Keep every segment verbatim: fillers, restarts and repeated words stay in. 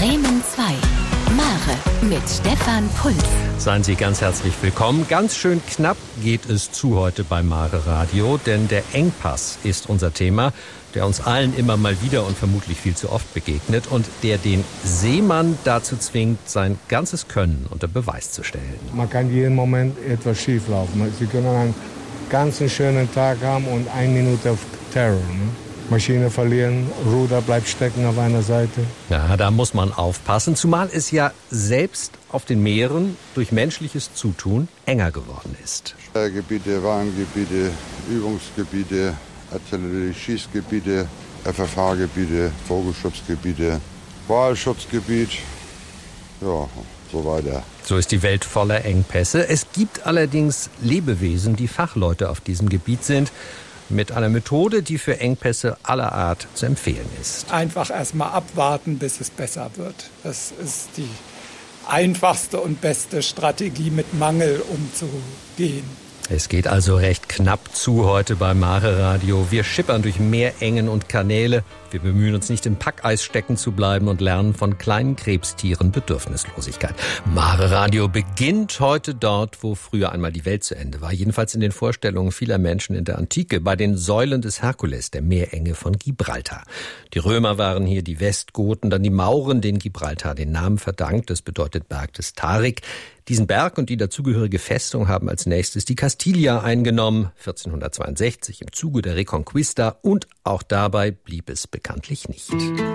Bremen zwei. Mare mit Stefan Pulz. Seien Sie ganz herzlich willkommen. Ganz schön knapp geht es zu heute bei Mare Radio, denn der Engpass ist unser Thema, der uns allen immer mal wieder und vermutlich viel zu oft begegnet und der den Seemann dazu zwingt, sein ganzes Können unter Beweis zu stellen. Man kann jeden Moment etwas schief laufen. Sie können einen ganz schönen Tag haben und eine Minute auf Terror. Ne? Maschine verlieren, Ruder bleibt stecken auf einer Seite. Ja, da muss man aufpassen, zumal es ja selbst auf den Meeren durch menschliches Zutun enger geworden ist. Steuergebiete, Warngebiete, Übungsgebiete, Artillerie-Schießgebiete, F F H-Gebiete, Vogelschutzgebiete, Walschutzgebiet, ja, so weiter. So ist die Welt voller Engpässe. Es gibt allerdings Lebewesen, die Fachleute auf diesem Gebiet sind, mit einer Methode, die für Engpässe aller Art zu empfehlen ist. Einfach erstmal abwarten, bis es besser wird. Das ist die einfachste und beste Strategie, mit Mangel umzugehen. Es geht also recht knapp zu heute bei Mare Radio. Wir schippern durch Meerengen und Kanäle. Wir bemühen uns nicht im Packeis stecken zu bleiben und lernen von kleinen Krebstieren Bedürfnislosigkeit. Mare Radio beginnt heute dort, wo früher einmal die Welt zu Ende war. Jedenfalls in den Vorstellungen vieler Menschen in der Antike, bei den Säulen des Herkules, der Meerenge von Gibraltar. Die Römer waren hier, die Westgoten, dann die Mauren, denen Gibraltar den Namen verdankt. Das bedeutet Berg des Tarik. Diesen Berg und die dazugehörige Festung haben als nächstes die Castilla eingenommen, vierzehnhundertzweiundsechzig im Zuge der Reconquista, und auch dabei blieb es bekanntlich nicht.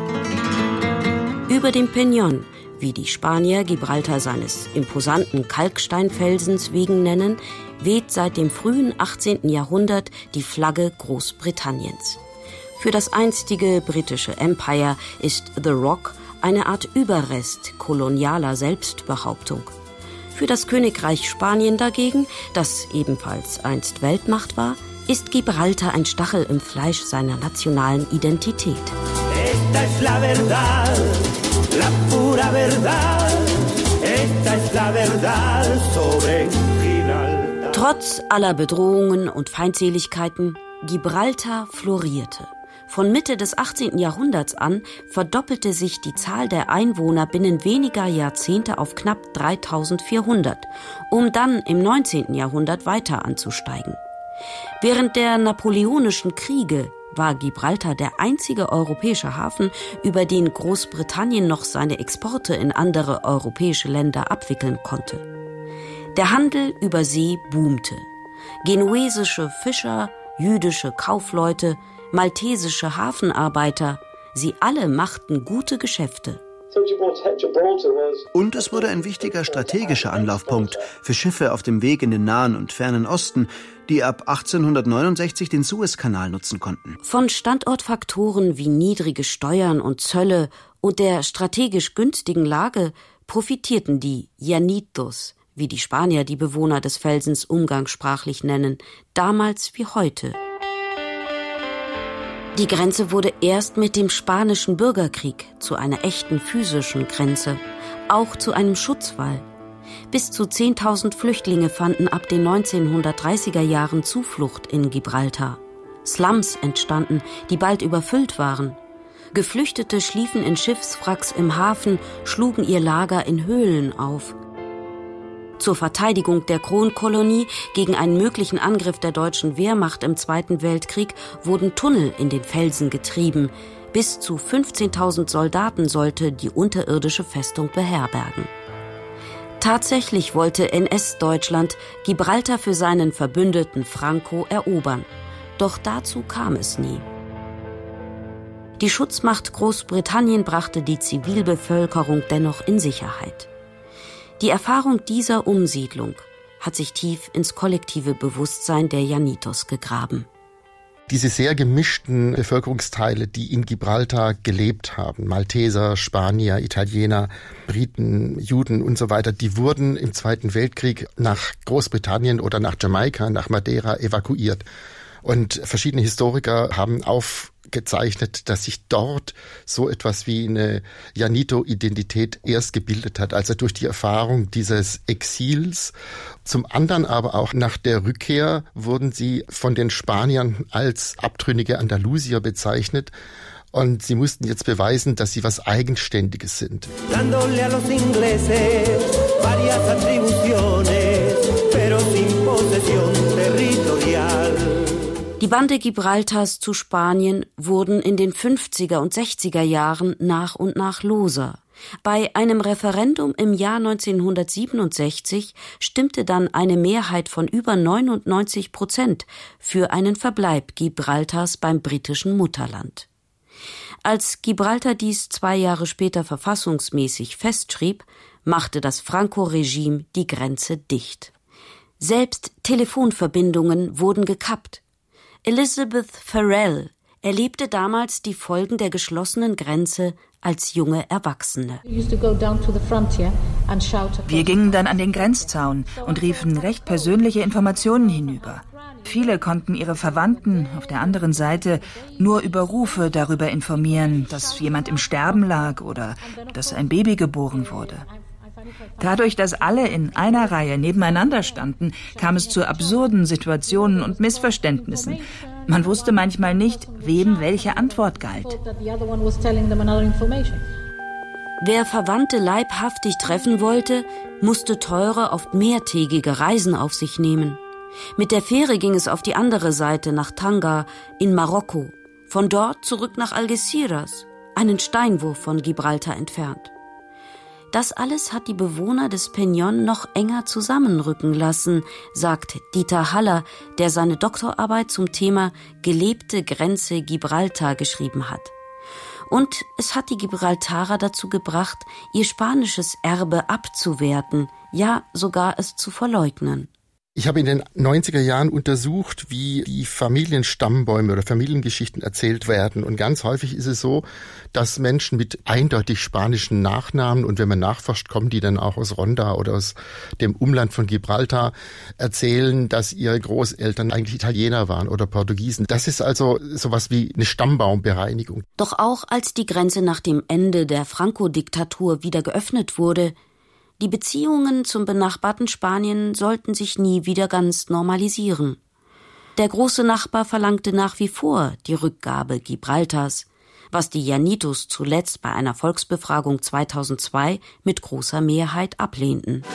Über dem Peñón, wie die Spanier Gibraltar seines imposanten Kalksteinfelsens wegen nennen, weht seit dem frühen achtzehnten Jahrhundert die Flagge Großbritanniens. Für das einstige britische Empire ist The Rock eine Art Überrest kolonialer Selbstbehauptung. Für das Königreich Spanien dagegen, das ebenfalls einst Weltmacht war, ist Gibraltar ein Stachel im Fleisch seiner nationalen Identität. Esta es la verdad, la pura verdad. Esta es la verdad sobre Gibraltar. Trotz aller Bedrohungen und Feindseligkeiten, Gibraltar florierte. Von Mitte des achtzehnten Jahrhunderts an verdoppelte sich die Zahl der Einwohner binnen weniger Jahrzehnte auf knapp dreitausendvierhundert, um dann im neunzehnten Jahrhundert weiter anzusteigen. Während der Napoleonischen Kriege war Gibraltar der einzige europäische Hafen, über den Großbritannien noch seine Exporte in andere europäische Länder abwickeln konnte. Der Handel über See boomte. Genuesische Fischer, jüdische Kaufleute, maltesische Hafenarbeiter, sie alle machten gute Geschäfte. Und es wurde ein wichtiger strategischer Anlaufpunkt für Schiffe auf dem Weg in den Nahen und Fernen Osten, die ab achtzehnhundertneunundsechzig den Suezkanal nutzen konnten. Von Standortfaktoren wie niedrige Steuern und Zölle und der strategisch günstigen Lage profitierten die Llanitos, wie die Spanier die Bewohner des Felsens umgangssprachlich nennen, damals wie heute. Die Grenze wurde erst mit dem Spanischen Bürgerkrieg zu einer echten physischen Grenze, auch zu einem Schutzwall. Bis zu zehntausend Flüchtlinge fanden ab den neunzehnhundertdreißiger Jahren Zuflucht in Gibraltar. Slums entstanden, die bald überfüllt waren. Geflüchtete schliefen in Schiffswracks im Hafen, schlugen ihr Lager in Höhlen auf. Zur Verteidigung der Kronkolonie gegen einen möglichen Angriff der deutschen Wehrmacht im Zweiten Weltkrieg wurden Tunnel in den Felsen getrieben. Bis zu fünfzehntausend Soldaten sollte die unterirdische Festung beherbergen. Tatsächlich wollte N S-Deutschland Gibraltar für seinen Verbündeten Franco erobern. Doch dazu kam es nie. Die Schutzmacht Großbritannien brachte die Zivilbevölkerung dennoch in Sicherheit. Die Erfahrung dieser Umsiedlung hat sich tief ins kollektive Bewusstsein der Llanitos gegraben. Diese sehr gemischten Bevölkerungsteile, die in Gibraltar gelebt haben, Malteser, Spanier, Italiener, Briten, Juden und so weiter, die wurden im Zweiten Weltkrieg nach Großbritannien oder nach Jamaika, nach Madeira evakuiert. Und verschiedene Historiker haben aufgezeichnet, dass sich dort so etwas wie eine Llanito-Identität erst gebildet hat, also durch die Erfahrung dieses Exils. Zum anderen aber auch nach der Rückkehr wurden sie von den Spaniern als abtrünnige Andalusier bezeichnet. Und sie mussten jetzt beweisen, dass sie was Eigenständiges sind. Dándole a los ingleses varias atribuciones, pero sin posesión territorial. Die Bande Gibraltars zu Spanien wurden in den fünfziger und sechziger Jahren nach und nach loser. Bei einem Referendum im Jahr neunzehnhundertsiebenundsechzig stimmte dann eine Mehrheit von über neunundneunzig Prozent für einen Verbleib Gibraltars beim britischen Mutterland. Als Gibraltar dies zwei Jahre später verfassungsmäßig festschrieb, machte das Franco-Regime die Grenze dicht. Selbst Telefonverbindungen wurden gekappt. Elizabeth Farrell erlebte damals die Folgen der geschlossenen Grenze als junge Erwachsene. Wir gingen dann an den Grenzzaun und riefen recht persönliche Informationen hinüber. Viele konnten ihre Verwandten auf der anderen Seite nur über Rufe darüber informieren, dass jemand im Sterben lag oder dass ein Baby geboren wurde. Dadurch, dass alle in einer Reihe nebeneinander standen, kam es zu absurden Situationen und Missverständnissen. Man wusste manchmal nicht, wem welche Antwort galt. Wer Verwandte leibhaftig treffen wollte, musste teure, oft mehrtägige Reisen auf sich nehmen. Mit der Fähre ging es auf die andere Seite nach Tanga in Marokko, von dort zurück nach Algeciras, einen Steinwurf von Gibraltar entfernt. Das alles hat die Bewohner des Peñón noch enger zusammenrücken lassen, sagt Dieter Haller, der seine Doktorarbeit zum Thema Gelebte Grenze Gibraltar geschrieben hat. Und es hat die Gibraltarer dazu gebracht, ihr spanisches Erbe abzuwerten, ja sogar es zu verleugnen. Ich habe in den neunziger Jahren untersucht, wie die Familienstammbäume oder Familiengeschichten erzählt werden. Und ganz häufig ist es so, dass Menschen mit eindeutig spanischen Nachnamen, und wenn man nachforscht, kommen die dann auch aus Ronda oder aus dem Umland von Gibraltar, erzählen, dass ihre Großeltern eigentlich Italiener waren oder Portugiesen. Das ist also sowas wie eine Stammbaumbereinigung. Doch auch als die Grenze nach dem Ende der Franco-Diktatur wieder geöffnet wurde, die Beziehungen zum benachbarten Spanien sollten sich nie wieder ganz normalisieren. Der große Nachbar verlangte nach wie vor die Rückgabe Gibraltars, was die Llanitos zuletzt bei einer Volksbefragung zweitausendzwei mit großer Mehrheit ablehnten.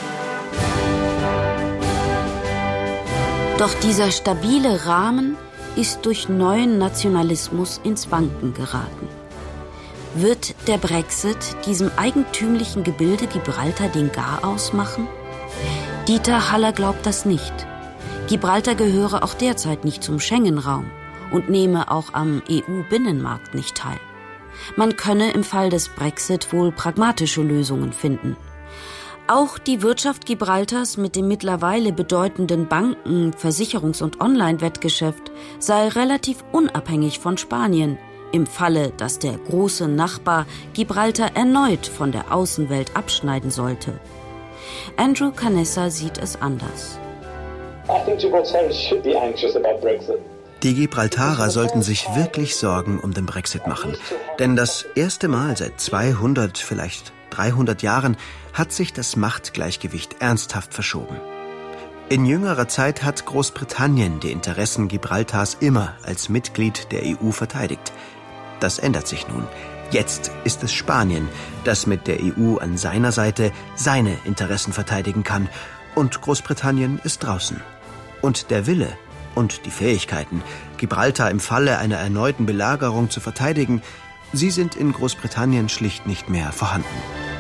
Doch dieser stabile Rahmen ist durch neuen Nationalismus ins Wanken geraten. Wird der Brexit diesem eigentümlichen Gebilde Gibraltar den Garaus machen? Dieter Haller glaubt das nicht. Gibraltar gehöre auch derzeit nicht zum Schengen-Raum und nehme auch am E U-Binnenmarkt nicht teil. Man könne im Fall des Brexit wohl pragmatische Lösungen finden. Auch die Wirtschaft Gibraltars mit dem mittlerweile bedeutenden Banken-, Versicherungs- und Online-Wettgeschäft sei relativ unabhängig von Spanien, im Falle, dass der große Nachbar Gibraltar erneut von der Außenwelt abschneiden sollte. Andrew Canessa sieht es anders. Die Gibraltarer sollten sich wirklich Sorgen um den Brexit machen. Denn das erste Mal seit zweihundert, vielleicht dreihundert Jahren hat sich das Machtgleichgewicht ernsthaft verschoben. In jüngerer Zeit hat Großbritannien die Interessen Gibraltars immer als Mitglied der E U verteidigt. Das ändert sich nun. Jetzt ist es Spanien, das mit der E U an seiner Seite seine Interessen verteidigen kann. Und Großbritannien ist draußen. Und der Wille und die Fähigkeiten, Gibraltar im Falle einer erneuten Belagerung zu verteidigen, sie sind in Großbritannien schlicht nicht mehr vorhanden.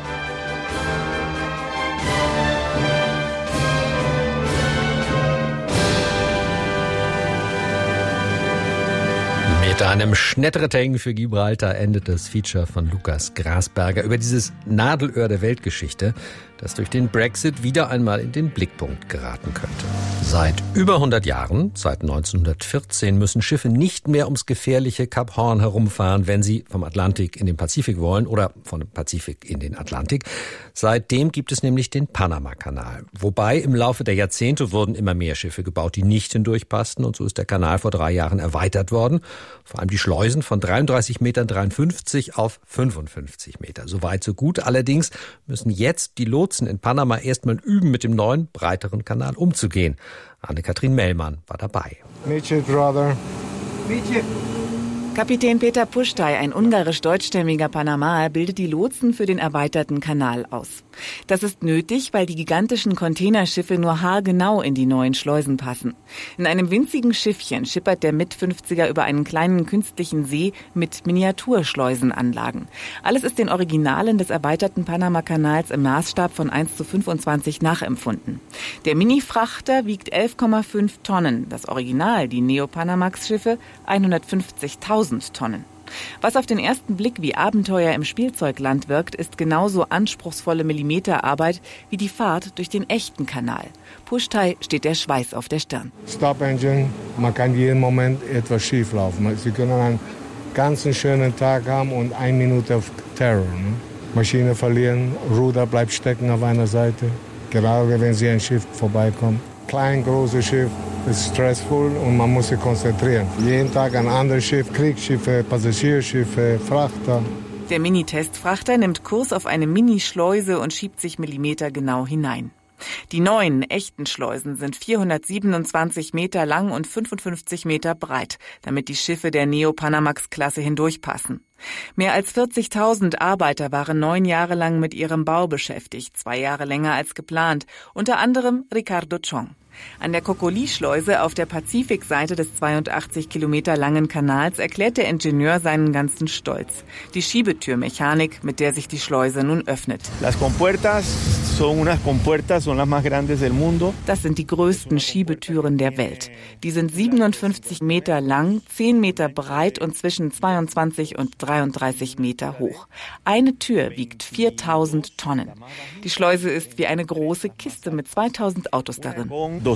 Mit einem Schnetterteng für Gibraltar endet das Feature von Lukas Grasberger über dieses Nadelöhr der Weltgeschichte, das durch den Brexit wieder einmal in den Blickpunkt geraten könnte. Seit über hundert Jahren, seit neunzehnhundertvierzehn, müssen Schiffe nicht mehr ums gefährliche Kap Horn herumfahren, wenn sie vom Atlantik in den Pazifik wollen oder vom Pazifik in den Atlantik. Seitdem gibt es nämlich den Panama-Kanal. Wobei im Laufe der Jahrzehnte wurden immer mehr Schiffe gebaut, die nicht hindurchpassten, und so ist der Kanal vor drei Jahren erweitert worden. Vor allem die Schleusen von dreiunddreißig Meter dreiundfünfzig auf fünfundfünfzig Meter. So weit, so gut. Allerdings müssen jetzt die Lotsen in Panama erstmal üben, mit dem neuen, breiteren Kanal umzugehen. Anne-Kathrin Mellmann war dabei. Meet you, brother. Meet you. Kapitän Peter Pusztai, ein ungarisch-deutschstämmiger Panamaer, bildet die Lotsen für den erweiterten Kanal aus. Das ist nötig, weil die gigantischen Containerschiffe nur haargenau in die neuen Schleusen passen. In einem winzigen Schiffchen schippert der Mit-fünfziger über einen kleinen künstlichen See mit Miniaturschleusenanlagen. Alles ist den Originalen des erweiterten Panama-Kanals im Maßstab von eins zu fünfundzwanzig nachempfunden. Der Mini-Frachter wiegt elf Komma fünf Tonnen, das Original, die Neo-Panamax-Schiffe, hundertfünfzigtausend Tonnen. Was auf den ersten Blick wie Abenteuer im Spielzeugland wirkt, ist genauso anspruchsvolle Millimeterarbeit wie die Fahrt durch den echten Kanal. Pusztai steht der Schweiß auf der Stirn. Stop Engine, man kann jeden Moment etwas schief laufen. Sie können einen ganzen schönen Tag haben und eine Minute auf Terror. Ne? Maschine verlieren, Ruder bleibt stecken auf einer Seite. Gerade wenn Sie ein Schiff vorbeikommt. Klein, großes Schiff ist stressvoll und man muss sich konzentrieren. Jeden Tag ein anderes Schiff, Kriegsschiffe, Passagierschiffe, Frachter. Der Mini-Testfrachter nimmt Kurs auf eine Mini-Schleuse und schiebt sich millimetergenau hinein. Die neuen, echten Schleusen sind vierhundertsiebenundzwanzig Meter lang und fünfundfünfzig Meter breit, damit die Schiffe der Neo-Panamax-Klasse hindurchpassen. Mehr als vierzigtausend Arbeiter waren neun Jahre lang mit ihrem Bau beschäftigt, zwei Jahre länger als geplant, unter anderem Ricardo Chong. An der Cocoli-Schleuse auf der Pazifikseite des zweiundachtzig Kilometer langen Kanals erklärt der Ingenieur seinen ganzen Stolz. Die Schiebetürmechanik, mit der sich die Schleuse nun öffnet. Las compuertas son unas compuertas, son las más grandes del mundo. Das sind die größten Schiebetüren der Welt. Die sind siebenundfünfzig Meter lang, zehn Meter breit und zwischen zweiundzwanzig und dreiunddreißig Meter hoch. Eine Tür wiegt viertausend Tonnen. Die Schleuse ist wie eine große Kiste mit zweitausend Autos darin.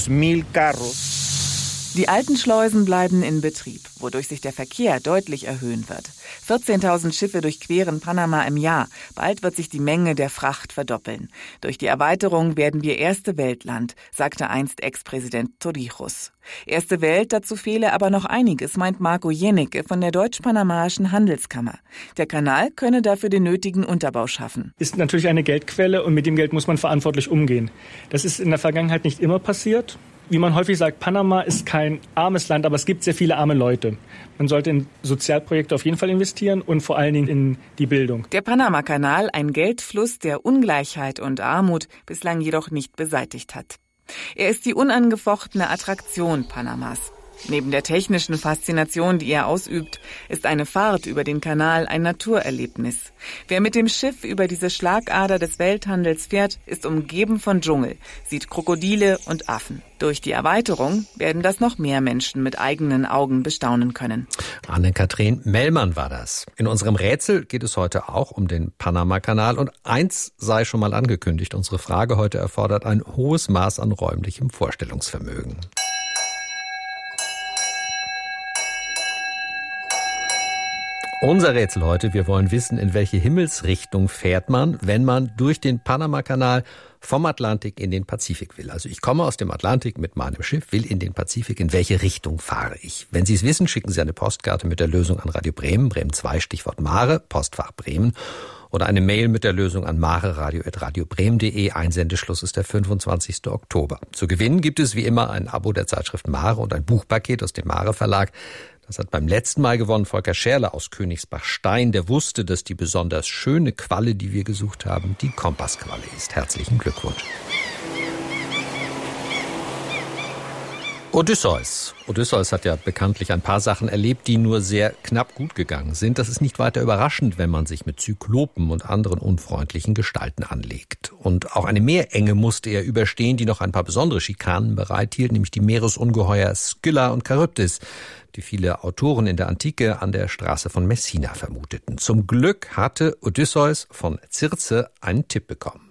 Die alten Schleusen bleiben in Betrieb, wodurch sich der Verkehr deutlich erhöhen wird. vierzehntausend Schiffe durchqueren Panama im Jahr. Bald wird sich die Menge der Fracht verdoppeln. Durch die Erweiterung werden wir erste Weltland, sagte einst Ex-Präsident Torrijos. Erste Welt, dazu fehle aber noch einiges, meint Marco Jennecke von der Deutsch-Panamaischen Handelskammer. Der Kanal könne dafür den nötigen Unterbau schaffen. Ist natürlich eine Geldquelle und mit dem Geld muss man verantwortlich umgehen. Das ist in der Vergangenheit nicht immer passiert. Wie man häufig sagt, Panama ist kein armes Land, aber es gibt sehr viele arme Leute. Man sollte in Sozialprojekte auf jeden Fall investieren und vor allen Dingen in die Bildung. Der Panama-Kanal, ein Geldfluss, der Ungleichheit und Armut bislang jedoch nicht beseitigt hat. Er ist die unangefochtene Attraktion Panamas. Neben der technischen Faszination, die er ausübt, ist eine Fahrt über den Kanal ein Naturerlebnis. Wer mit dem Schiff über diese Schlagader des Welthandels fährt, ist umgeben von Dschungel, sieht Krokodile und Affen. Durch die Erweiterung werden das noch mehr Menschen mit eigenen Augen bestaunen können. Anne-Kathrin Mellmann war das. In unserem Rätsel geht es heute auch um den Panama-Kanal. Und eins sei schon mal angekündigt. Unsere Frage heute erfordert ein hohes Maß an räumlichem Vorstellungsvermögen. Unser Rätsel heute, wir wollen wissen, in welche Himmelsrichtung fährt man, wenn man durch den Panama-Kanal vom Atlantik in den Pazifik will. Also ich komme aus dem Atlantik mit meinem Schiff, will in den Pazifik. In welche Richtung fahre ich? Wenn Sie es wissen, schicken Sie eine Postkarte mit der Lösung an Radio Bremen, Bremen zwei, Stichwort Mare, Postfach Bremen. Oder eine Mail mit der Lösung an mareradio at radiobremen punkt de. Einsendeschluss ist der fünfundzwanzigsten Oktober. Zu gewinnen gibt es wie immer ein Abo der Zeitschrift Mare und ein Buchpaket aus dem Mare Verlag. Das hat beim letzten Mal gewonnen Volker Scherle aus Königsbach-Stein. Der wusste, dass die besonders schöne Qualle, die wir gesucht haben, die Kompassqualle ist. Herzlichen Glückwunsch. Odysseus. Odysseus hat ja bekanntlich ein paar Sachen erlebt, die nur sehr knapp gut gegangen sind. Das ist nicht weiter überraschend, wenn man sich mit Zyklopen und anderen unfreundlichen Gestalten anlegt. Und auch eine Meerenge musste er überstehen, die noch ein paar besondere Schikanen bereithielt, nämlich die Meeresungeheuer Scylla und Charybdis, die viele Autoren in der Antike an der Straße von Messina vermuteten. Zum Glück hatte Odysseus von Circe einen Tipp bekommen.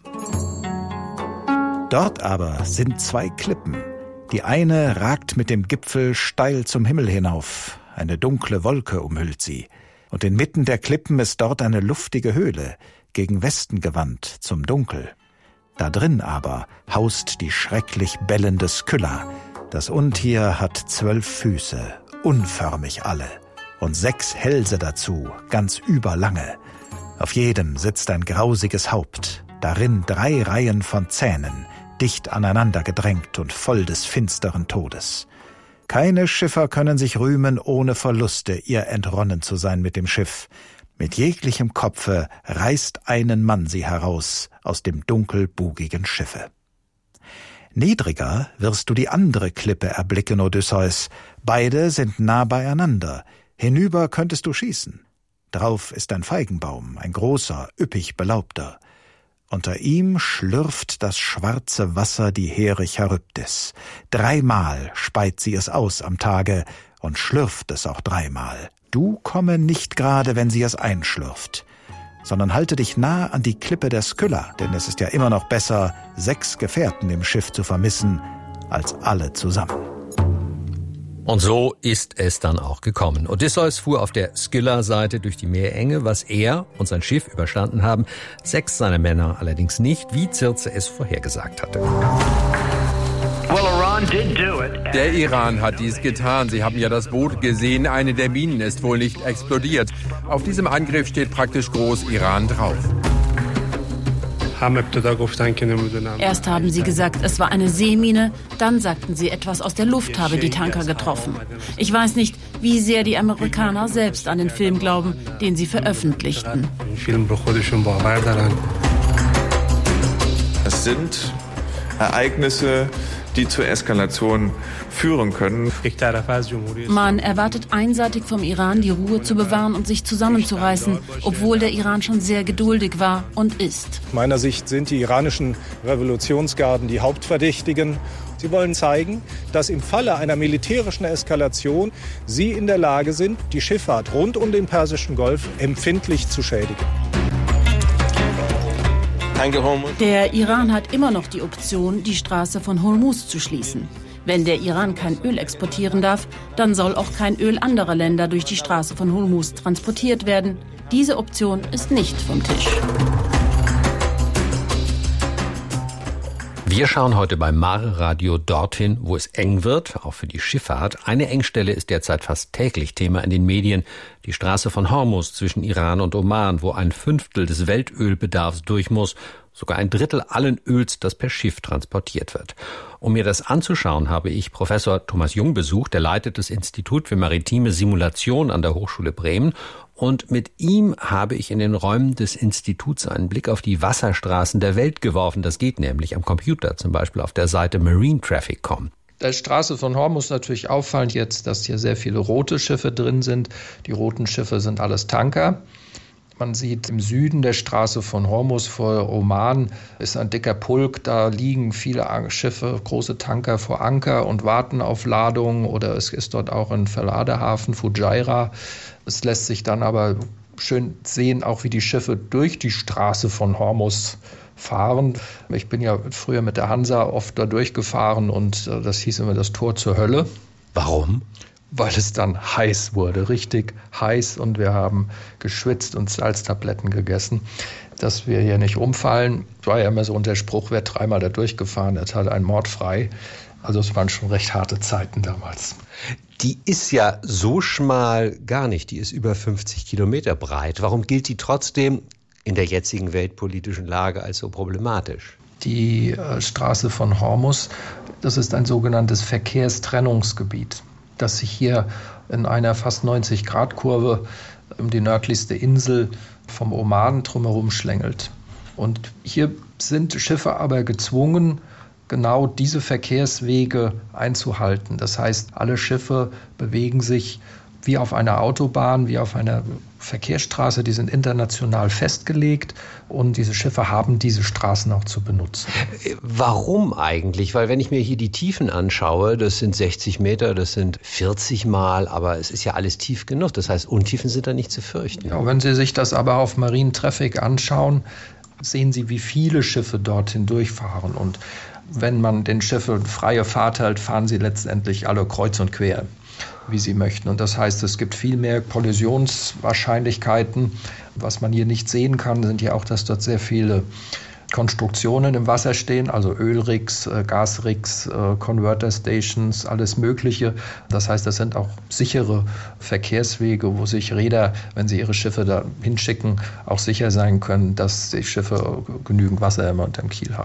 Dort aber sind zwei Klippen. Die eine ragt mit dem Gipfel steil zum Himmel hinauf. Eine dunkle Wolke umhüllt sie. Und inmitten der Klippen ist dort eine luftige Höhle, gegen Westen gewandt, zum Dunkel. Da drin aber haust die schrecklich bellende Scylla. Das Untier hat zwölf Füße, unförmig alle, und sechs Hälse dazu, ganz überlange. Auf jedem sitzt ein grausiges Haupt, darin drei Reihen von Zähnen, dicht aneinander gedrängt und voll des finsteren Todes. Keine Schiffer können sich rühmen, ohne Verluste ihr entronnen zu sein mit dem Schiff. Mit jeglichem Kopfe reißt einen Mann sie heraus aus dem dunkelbugigen Schiffe. Niedriger wirst du die andere Klippe erblicken, Odysseus. Beide sind nah beieinander. Hinüber könntest du schießen. Drauf ist ein Feigenbaum, ein großer, üppig belaubter. Unter ihm schlürft das schwarze Wasser die hehre Charybdis. Dreimal speit sie es aus am Tage und schlürft es auch dreimal. Du komme nicht gerade, wenn sie es einschlürft, sondern halte dich nah an die Klippe der Skylla, denn es ist ja immer noch besser, sechs Gefährten im Schiff zu vermissen, als alle zusammen. Und so ist es dann auch gekommen. Odysseus fuhr auf der Skylla-Seite durch die Meerenge, was er und sein Schiff überstanden haben, sechs seiner Männer allerdings nicht, wie Circe es vorhergesagt hatte. Der Iran hat dies getan. Sie haben ja das Boot gesehen. Eine der Minen ist wohl nicht explodiert. Auf diesem Angriff steht praktisch groß Iran drauf. Erst haben sie gesagt, es war eine Seemine, dann sagten sie, etwas aus der Luft habe die Tanker getroffen. Ich weiß nicht, wie sehr die Amerikaner selbst an den Film glauben, den sie veröffentlichten. Es sind Ereignisse, die zur Eskalation führen können. Man erwartet einseitig vom Iran, die Ruhe zu bewahren und sich zusammenzureißen, obwohl der Iran schon sehr geduldig war und ist. Aus meiner Sicht sind die iranischen Revolutionsgarden die Hauptverdächtigen. Sie wollen zeigen, dass im Falle einer militärischen Eskalation sie in der Lage sind, die Schifffahrt rund um den Persischen Golf empfindlich zu schädigen. Der Iran hat immer noch die Option, die Straße von Hormuz zu schließen. Wenn der Iran kein Öl exportieren darf, dann soll auch kein Öl anderer Länder durch die Straße von Hormuz transportiert werden. Diese Option ist nicht vom Tisch. Wir schauen heute beim Mare Radio dorthin, wo es eng wird, auch für die Schifffahrt. Eine Engstelle ist derzeit fast täglich Thema in den Medien. Die Straße von Hormuz zwischen Iran und Oman, wo ein Fünftel des Weltölbedarfs durch muss, sogar ein Drittel allen Öls, das per Schiff transportiert wird. Um mir das anzuschauen, habe ich Professor Thomas Jung besucht. Er leitet das Institut für maritime Simulation an der Hochschule Bremen. Und mit ihm habe ich in den Räumen des Instituts einen Blick auf die Wasserstraßen der Welt geworfen. Das geht nämlich am Computer, zum Beispiel auf der Seite marine traffic punkt com. Der Straße von Hormuz natürlich auffallend jetzt, dass hier sehr viele rote Schiffe drin sind. Die roten Schiffe sind alles Tanker. Man sieht im Süden der Straße von Hormuz vor Oman ist ein dicker Pulk. Da liegen viele Schiffe, große Tanker vor Anker und warten auf Ladung. Oder es ist dort auch ein Verladehafen, Fujairah. Es lässt sich dann aber schön sehen, auch wie die Schiffe durch die Straße von Hormuz fahren. Ich bin ja früher mit der Hansa oft da durchgefahren und das hieß immer das Tor zur Hölle. Warum? Weil es dann heiß wurde, richtig heiß, und wir haben geschwitzt und Salztabletten gegessen, dass wir hier nicht umfallen. Es war ja immer so der Spruch, wer dreimal da durchgefahren ist, hat einen Mord frei. Also es waren schon recht harte Zeiten damals. Die ist ja so schmal gar nicht, die ist über fünfzig Kilometer breit. Warum gilt die trotzdem in der jetzigen weltpolitischen Lage als so problematisch? Die äh, Straße von Hormuz, das ist ein sogenanntes Verkehrstrennungsgebiet, das sich hier in einer fast neunzig Grad Kurve um die nördlichste Insel vom Oman drumherum schlängelt. Und hier sind Schiffe aber gezwungen, genau diese Verkehrswege einzuhalten. Das heißt, alle Schiffe bewegen sich wie auf einer Autobahn, wie auf einer Verkehrsstraße, die sind international festgelegt und diese Schiffe haben diese Straßen auch zu benutzen. Warum eigentlich? Weil wenn ich mir hier die Tiefen anschaue, das sind sechzig Meter, das sind vierzig Mal, aber es ist ja alles tief genug. Das heißt, Untiefen sind da nicht zu fürchten. Ja, wenn Sie sich das aber auf Marine Traffic anschauen, sehen Sie, wie viele Schiffe dort hindurchfahren. Und wenn man den Schiffen freie Fahrt hält, fahren sie letztendlich alle kreuz und quer, wie sie möchten. Und das heißt, es gibt viel mehr Kollisionswahrscheinlichkeiten. Was man hier nicht sehen kann, sind ja auch, dass dort sehr viele Konstruktionen im Wasser stehen, also Ölrigs, Gasrigs, Converter Stations, alles Mögliche. Das heißt, das sind auch sichere Verkehrswege, wo sich Reeder, wenn sie ihre Schiffe da hinschicken, auch sicher sein können, dass die Schiffe genügend Wasser immer unterm Kiel haben.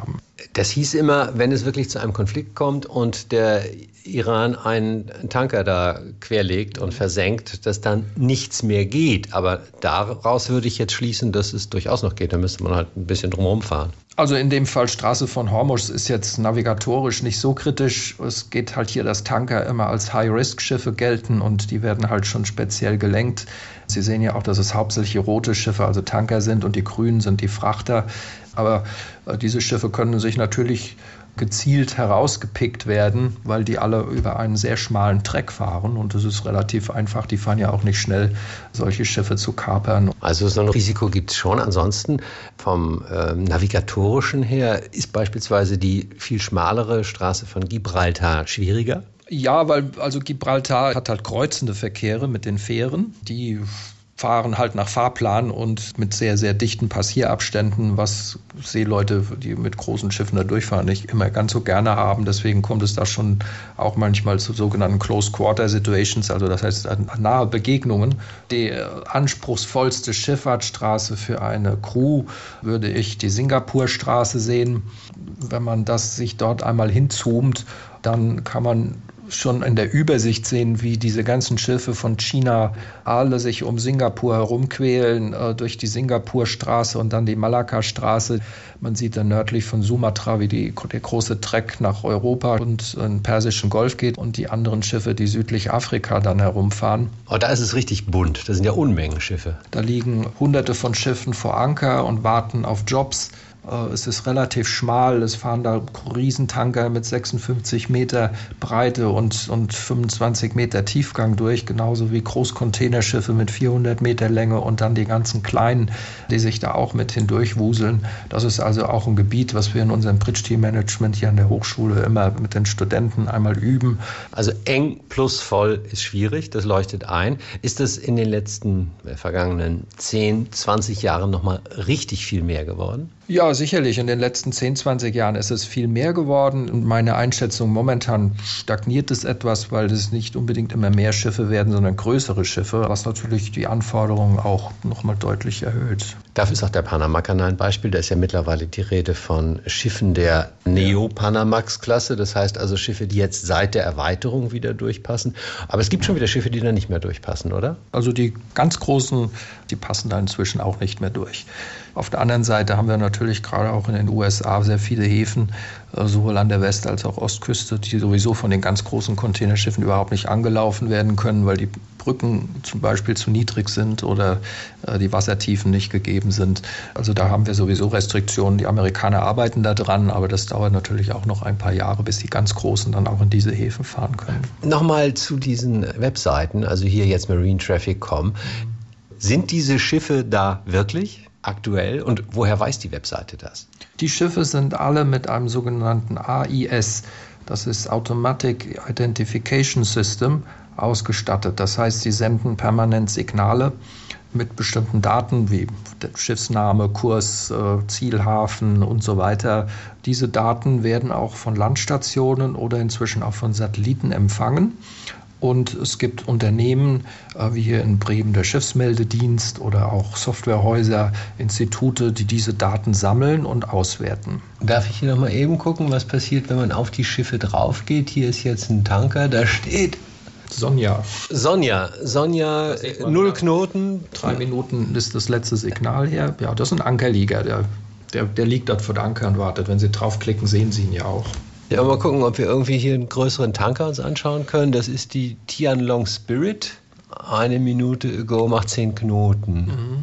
Das hieß immer, wenn es wirklich zu einem Konflikt kommt und der Iran einen Tanker da querlegt und versenkt, dass dann nichts mehr geht. Aber daraus würde ich jetzt schließen, dass es durchaus noch geht. Da müsste man halt ein bisschen drumherum fahren. Also in dem Fall Straße von Hormuz ist jetzt navigatorisch nicht so kritisch. Es geht halt hier, dass Tanker immer als High-Risk-Schiffe gelten und die werden halt schon speziell gelenkt. Sie sehen ja auch, dass es hauptsächlich rote Schiffe, also Tanker sind, und die grünen sind die Frachter. Aber äh, diese Schiffe können sich natürlich gezielt herausgepickt werden, weil die alle über einen sehr schmalen Track fahren und es ist relativ einfach, die fahren ja auch nicht schnell, solche Schiffe zu kapern. Also so ein Risiko gibt es schon. Ansonsten vom äh, navigatorischen her ist beispielsweise die viel schmalere Straße von Gibraltar schwieriger? Ja, weil also Gibraltar hat halt kreuzende Verkehre mit den Fähren, die fahren halt nach Fahrplan und mit sehr, sehr dichten Passierabständen, was Seeleute, die mit großen Schiffen da durchfahren, nicht immer ganz so gerne haben. Deswegen kommt es da schon auch manchmal zu sogenannten Close-Quarter-Situations, also das heißt nahe Begegnungen. Die anspruchsvollste Schifffahrtsstraße für eine Crew würde ich die Singapurstraße sehen. Wenn man das sich dort einmal hinzoomt, dann kann man schon in der Übersicht sehen, wie diese ganzen Schiffe von China alle sich um Singapur herumquälen, äh, durch die Singapurstraße und dann die Malakka-Straße. Man sieht dann nördlich von Sumatra, wie die, der große Treck nach Europa und in den Persischen Golf geht und die anderen Schiffe, die südlich Afrika dann herumfahren. Oh, da ist es richtig bunt. Da sind ja Unmengen Schiffe. Da liegen hunderte von Schiffen vor Anker und warten auf Jobs. Es ist relativ schmal, es fahren da Riesentanker mit sechsundfünfzig Meter Breite und, und fünfundzwanzig Meter Tiefgang durch, genauso wie Großcontainerschiffe mit vierhundert Meter Länge und dann die ganzen kleinen, die sich da auch mit hindurchwuseln. Das ist also auch ein Gebiet, was wir in unserem Bridge-Team-Management hier an der Hochschule immer mit den Studenten einmal üben. Also eng plus voll ist schwierig, das leuchtet ein. Ist das in den letzten äh, vergangenen zehn, zwanzig Jahren nochmal richtig viel mehr geworden? Ja, sicherlich. In den letzten zehn, zwanzig Jahren ist es viel mehr geworden. Und meine Einschätzung, momentan stagniert es etwas, weil es nicht unbedingt immer mehr Schiffe werden, sondern größere Schiffe, was natürlich die Anforderungen auch nochmal deutlich erhöht. Dafür ist auch der Panamakanal ein Beispiel. Da ist ja mittlerweile die Rede von Schiffen der Neo-Panamax-Klasse. Das heißt also Schiffe, die jetzt seit der Erweiterung wieder durchpassen. Aber es gibt schon wieder Schiffe, die da nicht mehr durchpassen, oder? Also die ganz großen, die passen da inzwischen auch nicht mehr durch. Auf der anderen Seite haben wir natürlich gerade auch in den U S A sehr viele Häfen, sowohl an der West- als auch Ostküste, die sowieso von den ganz großen Containerschiffen überhaupt nicht angelaufen werden können, weil die Brücken zum Beispiel zu niedrig sind oder die Wassertiefen nicht gegeben sind. Also da haben wir sowieso Restriktionen. Die Amerikaner arbeiten da dran, aber das dauert natürlich auch noch ein paar Jahre, bis die ganz Großen dann auch in diese Häfen fahren können. Nochmal zu diesen Webseiten, also hier jetzt Marine Traffic Punkt com. Sind diese Schiffe da wirklich aktuell und woher weiß die Webseite das? Die Schiffe sind alle mit einem sogenannten A I S, das ist Automatic Identification System, ausgestattet. Das heißt, sie senden permanent Signale mit bestimmten Daten wie Schiffsname, Kurs, Zielhafen und so weiter. Diese Daten werden auch von Landstationen oder inzwischen auch von Satelliten empfangen. Und es gibt Unternehmen, wie hier in Bremen der Schiffsmeldedienst oder auch Softwarehäuser, Institute, die diese Daten sammeln und auswerten. Darf ich hier noch mal eben gucken, was passiert, wenn man auf die Schiffe drauf geht? Hier ist jetzt ein Tanker, da steht Sonja. Sonja, Sonja, null Knoten. Drei Minuten ist das letzte Signal her. Ja, das ist ein Ankerlieger, der, der, der liegt dort vor der Anker und wartet. Wenn Sie draufklicken, sehen Sie ihn ja auch. Ja, mal gucken, ob wir irgendwie hier einen größeren Tanker uns anschauen können. Das ist die Tianlong Spirit. Eine Minute ago macht zehn Knoten. Mhm.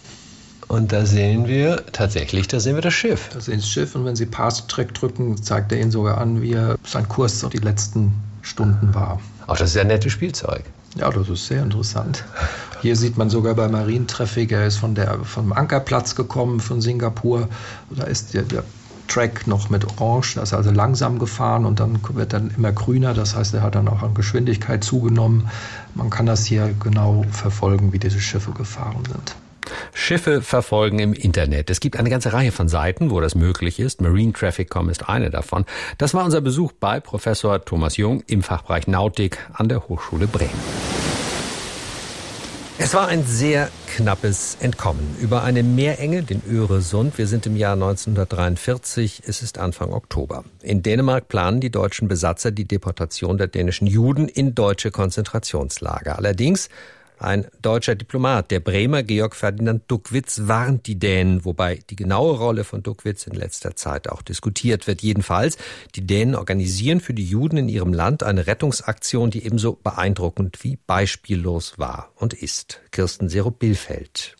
Und da sehen wir, tatsächlich, da sehen wir das Schiff. Da sehen Sie das Schiff und wenn Sie Pass-Track drücken, zeigt er Ihnen sogar an, wie er sein Kurs die letzten Stunden war. Auch das ist ja ein nettes Spielzeug. Ja, das ist sehr interessant. Hier sieht man sogar bei Marine Traffic, er ist von der, vom Ankerplatz gekommen, von Singapur. Da ist der, der Track noch mit Orange, das ist also langsam gefahren und dann wird dann immer grüner, das heißt, er hat dann auch an Geschwindigkeit zugenommen. Man kann das hier genau verfolgen, wie diese Schiffe gefahren sind. Schiffe verfolgen im Internet. Es gibt eine ganze Reihe von Seiten, wo das möglich ist. Marine Traffic Punkt com ist eine davon. Das war unser Besuch bei Professor Thomas Jung im Fachbereich Nautik an der Hochschule Bremen. Es war ein sehr knappes Entkommen über eine Meerenge, den Öresund. Wir sind im Jahr neunzehnhundertdreiundvierzig, es ist Anfang Oktober. In Dänemark planen die deutschen Besatzer die Deportation der dänischen Juden in deutsche Konzentrationslager. Allerdings ein deutscher Diplomat, der Bremer Georg Ferdinand Duckwitz, warnt die Dänen, wobei die genaue Rolle von Duckwitz in letzter Zeit auch diskutiert wird. Jedenfalls, die Dänen organisieren für die Juden in ihrem Land eine Rettungsaktion, die ebenso beeindruckend wie beispiellos war und ist. Kirsten Serup-Billfeld.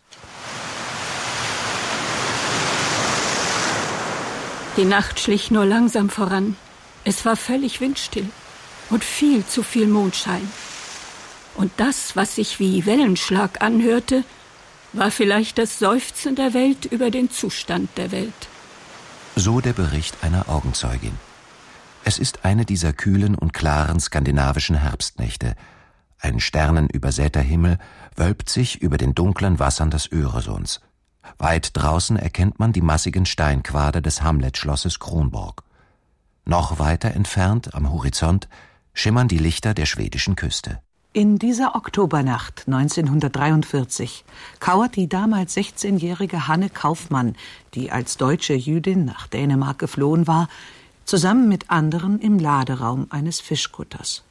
Die Nacht schlich nur langsam voran. Es war völlig windstill und viel zu viel Mondschein. Und das, was sich wie Wellenschlag anhörte, war vielleicht das Seufzen der Welt über den Zustand der Welt. So der Bericht einer Augenzeugin. Es ist eine dieser kühlen und klaren skandinavischen Herbstnächte. Ein sternenübersäter Himmel wölbt sich über den dunklen Wassern des Öresunds. Weit draußen erkennt man die massigen Steinquader des Hamlet-Schlosses Kronborg. Noch weiter entfernt, am Horizont, schimmern die Lichter der schwedischen Küste. In dieser Oktobernacht neunzehnhundertdreiundvierzig kauert die damals sechzehnjährige Hanne Kaufmann, die als deutsche Jüdin nach Dänemark geflohen war, zusammen mit anderen im Laderaum eines Fischkutters.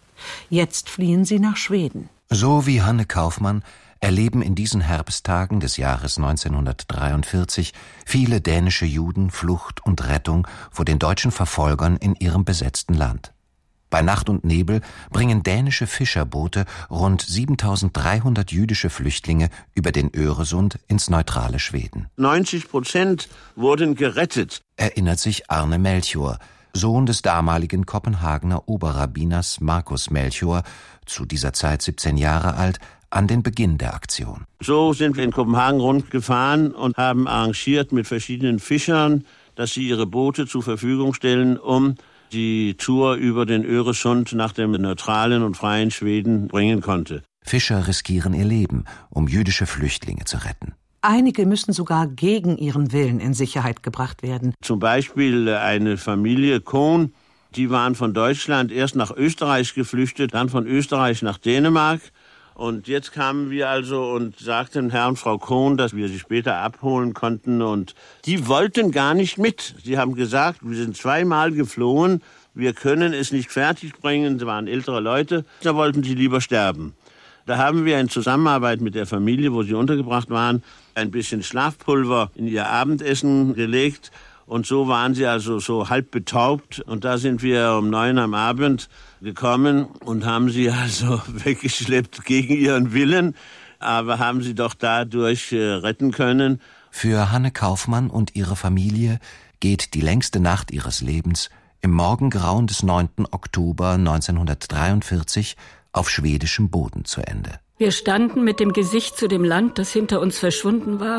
Jetzt fliehen sie nach Schweden. So wie Hanne Kaufmann erleben in diesen Herbsttagen des Jahres neunzehnhundertdreiundvierzig viele dänische Juden Flucht und Rettung vor den deutschen Verfolgern in ihrem besetzten Land. Bei Nacht und Nebel bringen dänische Fischerboote rund siebentausenddreihundert jüdische Flüchtlinge über den Öresund ins neutrale Schweden. neunzig Prozent wurden gerettet, erinnert sich Arne Melchior, Sohn des damaligen Kopenhagener Oberrabbiners Markus Melchior, zu dieser Zeit siebzehn Jahre alt, an den Beginn der Aktion. So sind wir in Kopenhagen rundgefahren und haben arrangiert mit verschiedenen Fischern, dass sie ihre Boote zur Verfügung stellen, um die Tour über den Öresund nach dem neutralen und freien Schweden bringen konnte. Fischer riskieren ihr Leben, um jüdische Flüchtlinge zu retten. Einige müssen sogar gegen ihren Willen in Sicherheit gebracht werden. Zum Beispiel eine Familie Kohn, die waren von Deutschland erst nach Österreich geflüchtet, dann von Österreich nach Dänemark. Und jetzt kamen wir also und sagten Herrn und Frau Kohn, dass wir sie später abholen konnten. Und die wollten gar nicht mit. Sie haben gesagt, wir sind zweimal geflohen, wir können es nicht fertigbringen. Sie waren ältere Leute, da wollten sie lieber sterben. Da haben wir in Zusammenarbeit mit der Familie, wo sie untergebracht waren, ein bisschen Schlafpulver in ihr Abendessen gelegt. Und so waren sie also so halb betaubt. Und da sind wir um neun am Abend gekommen und haben sie also weggeschleppt gegen ihren Willen, aber haben sie doch dadurch äh, retten können. Für Hanne Kaufmann und ihre Familie geht die längste Nacht ihres Lebens im Morgengrauen des neunten Oktober neunzehnhundertdreiundvierzig auf schwedischem Boden zu Ende. Wir standen mit dem Gesicht zu dem Land, das hinter uns verschwunden war,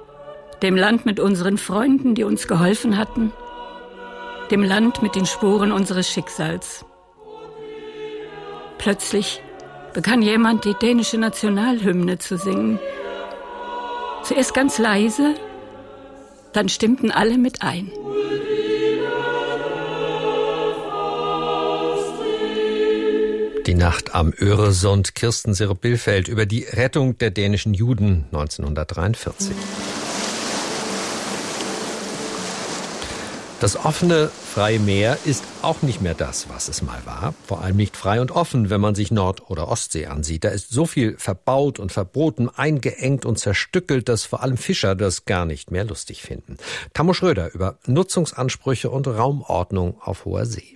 dem Land mit unseren Freunden, die uns geholfen hatten, dem Land mit den Spuren unseres Schicksals. Plötzlich begann jemand, die dänische Nationalhymne zu singen. Zuerst ganz leise, dann stimmten alle mit ein. Die Nacht am Öresund, Kirsten Serup-Billfeld über die Rettung der dänischen Juden neunzehnhundertdreiundvierzig. Das offene, freie Meer ist auch nicht mehr das, was es mal war. Vor allem nicht frei und offen, wenn man sich Nord- oder Ostsee ansieht. Da ist so viel verbaut und verboten, eingeengt und zerstückelt, dass vor allem Fischer das gar nicht mehr lustig finden. Tammo Schröder über Nutzungsansprüche und Raumordnung auf hoher See.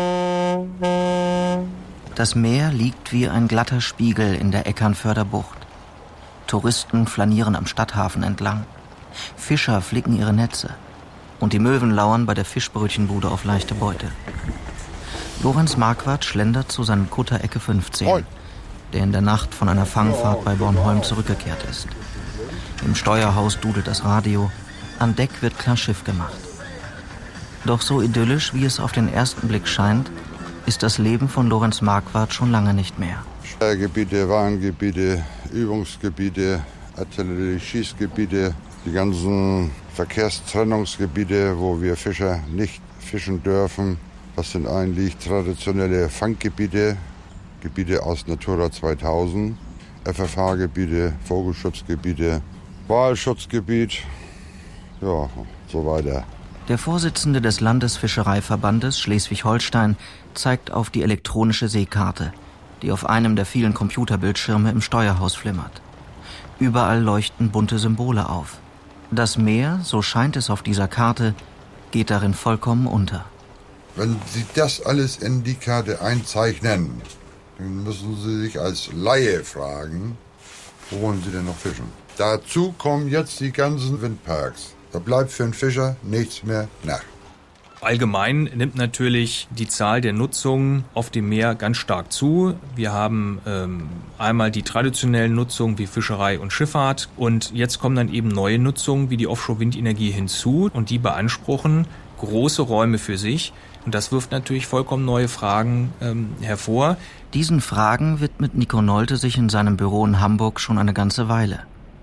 Das Meer liegt wie ein glatter Spiegel in der Eckernförder Bucht. Touristen flanieren am Stadthafen entlang. Fischer flicken ihre Netze. Und die Möwen lauern bei der Fischbrötchenbude auf leichte Beute. Lorenz Marquardt schlendert zu seinem Kutter Ecke fünfzehn, der in der Nacht von einer Fangfahrt bei Bornholm zurückgekehrt ist. Im Steuerhaus dudelt das Radio, an Deck wird klar Schiff gemacht. Doch so idyllisch, wie es auf den ersten Blick scheint, ist das Leben von Lorenz Marquardt schon lange nicht mehr. Steuergebiete, Warngebiete, Übungsgebiete, Artillerie-Schießgebiete, die ganzen Verkehrstrennungsgebiete, wo wir Fischer nicht fischen dürfen. Das sind eigentlich traditionelle Fanggebiete, Gebiete aus Natura zweitausend. F F H-Gebiete, Vogelschutzgebiete, Walschutzgebiet, ja, so weiter. Der Vorsitzende des Landesfischereiverbandes Schleswig-Holstein zeigt auf die elektronische Seekarte, die auf einem der vielen Computerbildschirme im Steuerhaus flimmert. Überall leuchten bunte Symbole auf. Das Meer, so scheint es auf dieser Karte, geht darin vollkommen unter. Wenn Sie das alles in die Karte einzeichnen, dann müssen Sie sich als Laie fragen, wo wollen Sie denn noch fischen? Dazu kommen jetzt die ganzen Windparks. Da bleibt für einen Fischer nichts mehr nach. Allgemein nimmt natürlich die Zahl der Nutzungen auf dem Meer ganz stark zu. Wir haben ähm, einmal die traditionellen Nutzungen wie Fischerei und Schifffahrt und jetzt kommen dann eben neue Nutzungen wie die Offshore-Windenergie hinzu und die beanspruchen große Räume für sich und das wirft natürlich vollkommen neue Fragen ähm, hervor. Diesen Fragen widmet Nico Nolte sich in seinem Büro in Hamburg schon eine ganze Weile.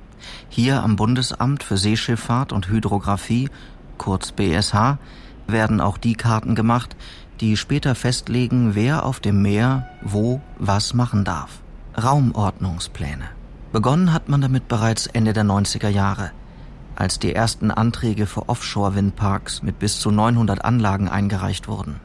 Hier am Bundesamt für Seeschifffahrt und Hydrographie, kurz B S H, werden auch die Karten gemacht, die später festlegen, wer auf dem Meer wo was machen darf. Raumordnungspläne. Begonnen hat man damit bereits Ende der neunziger Jahre, als die ersten Anträge für Offshore-Windparks mit bis zu neunhundert Anlagen eingereicht wurden.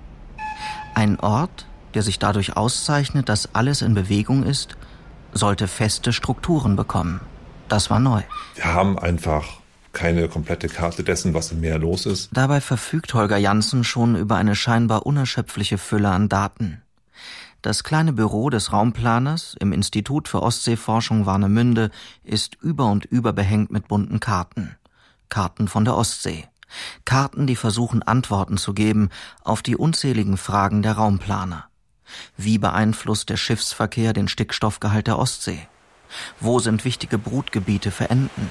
Ein Ort, der sich dadurch auszeichnet, dass alles in Bewegung ist, sollte feste Strukturen bekommen. Das war neu. Wir haben einfach keine komplette Karte dessen, was im Meer los ist. Dabei verfügt Holger Janssen schon über eine scheinbar unerschöpfliche Fülle an Daten. Das kleine Büro des Raumplaners im Institut für Ostseeforschung Warnemünde ist über und über behängt mit bunten Karten. Karten von der Ostsee. Karten, die versuchen, Antworten zu geben auf die unzähligen Fragen der Raumplaner. Wie beeinflusst der Schiffsverkehr den Stickstoffgehalt der Ostsee? Wo sind wichtige Brutgebiete für Enten?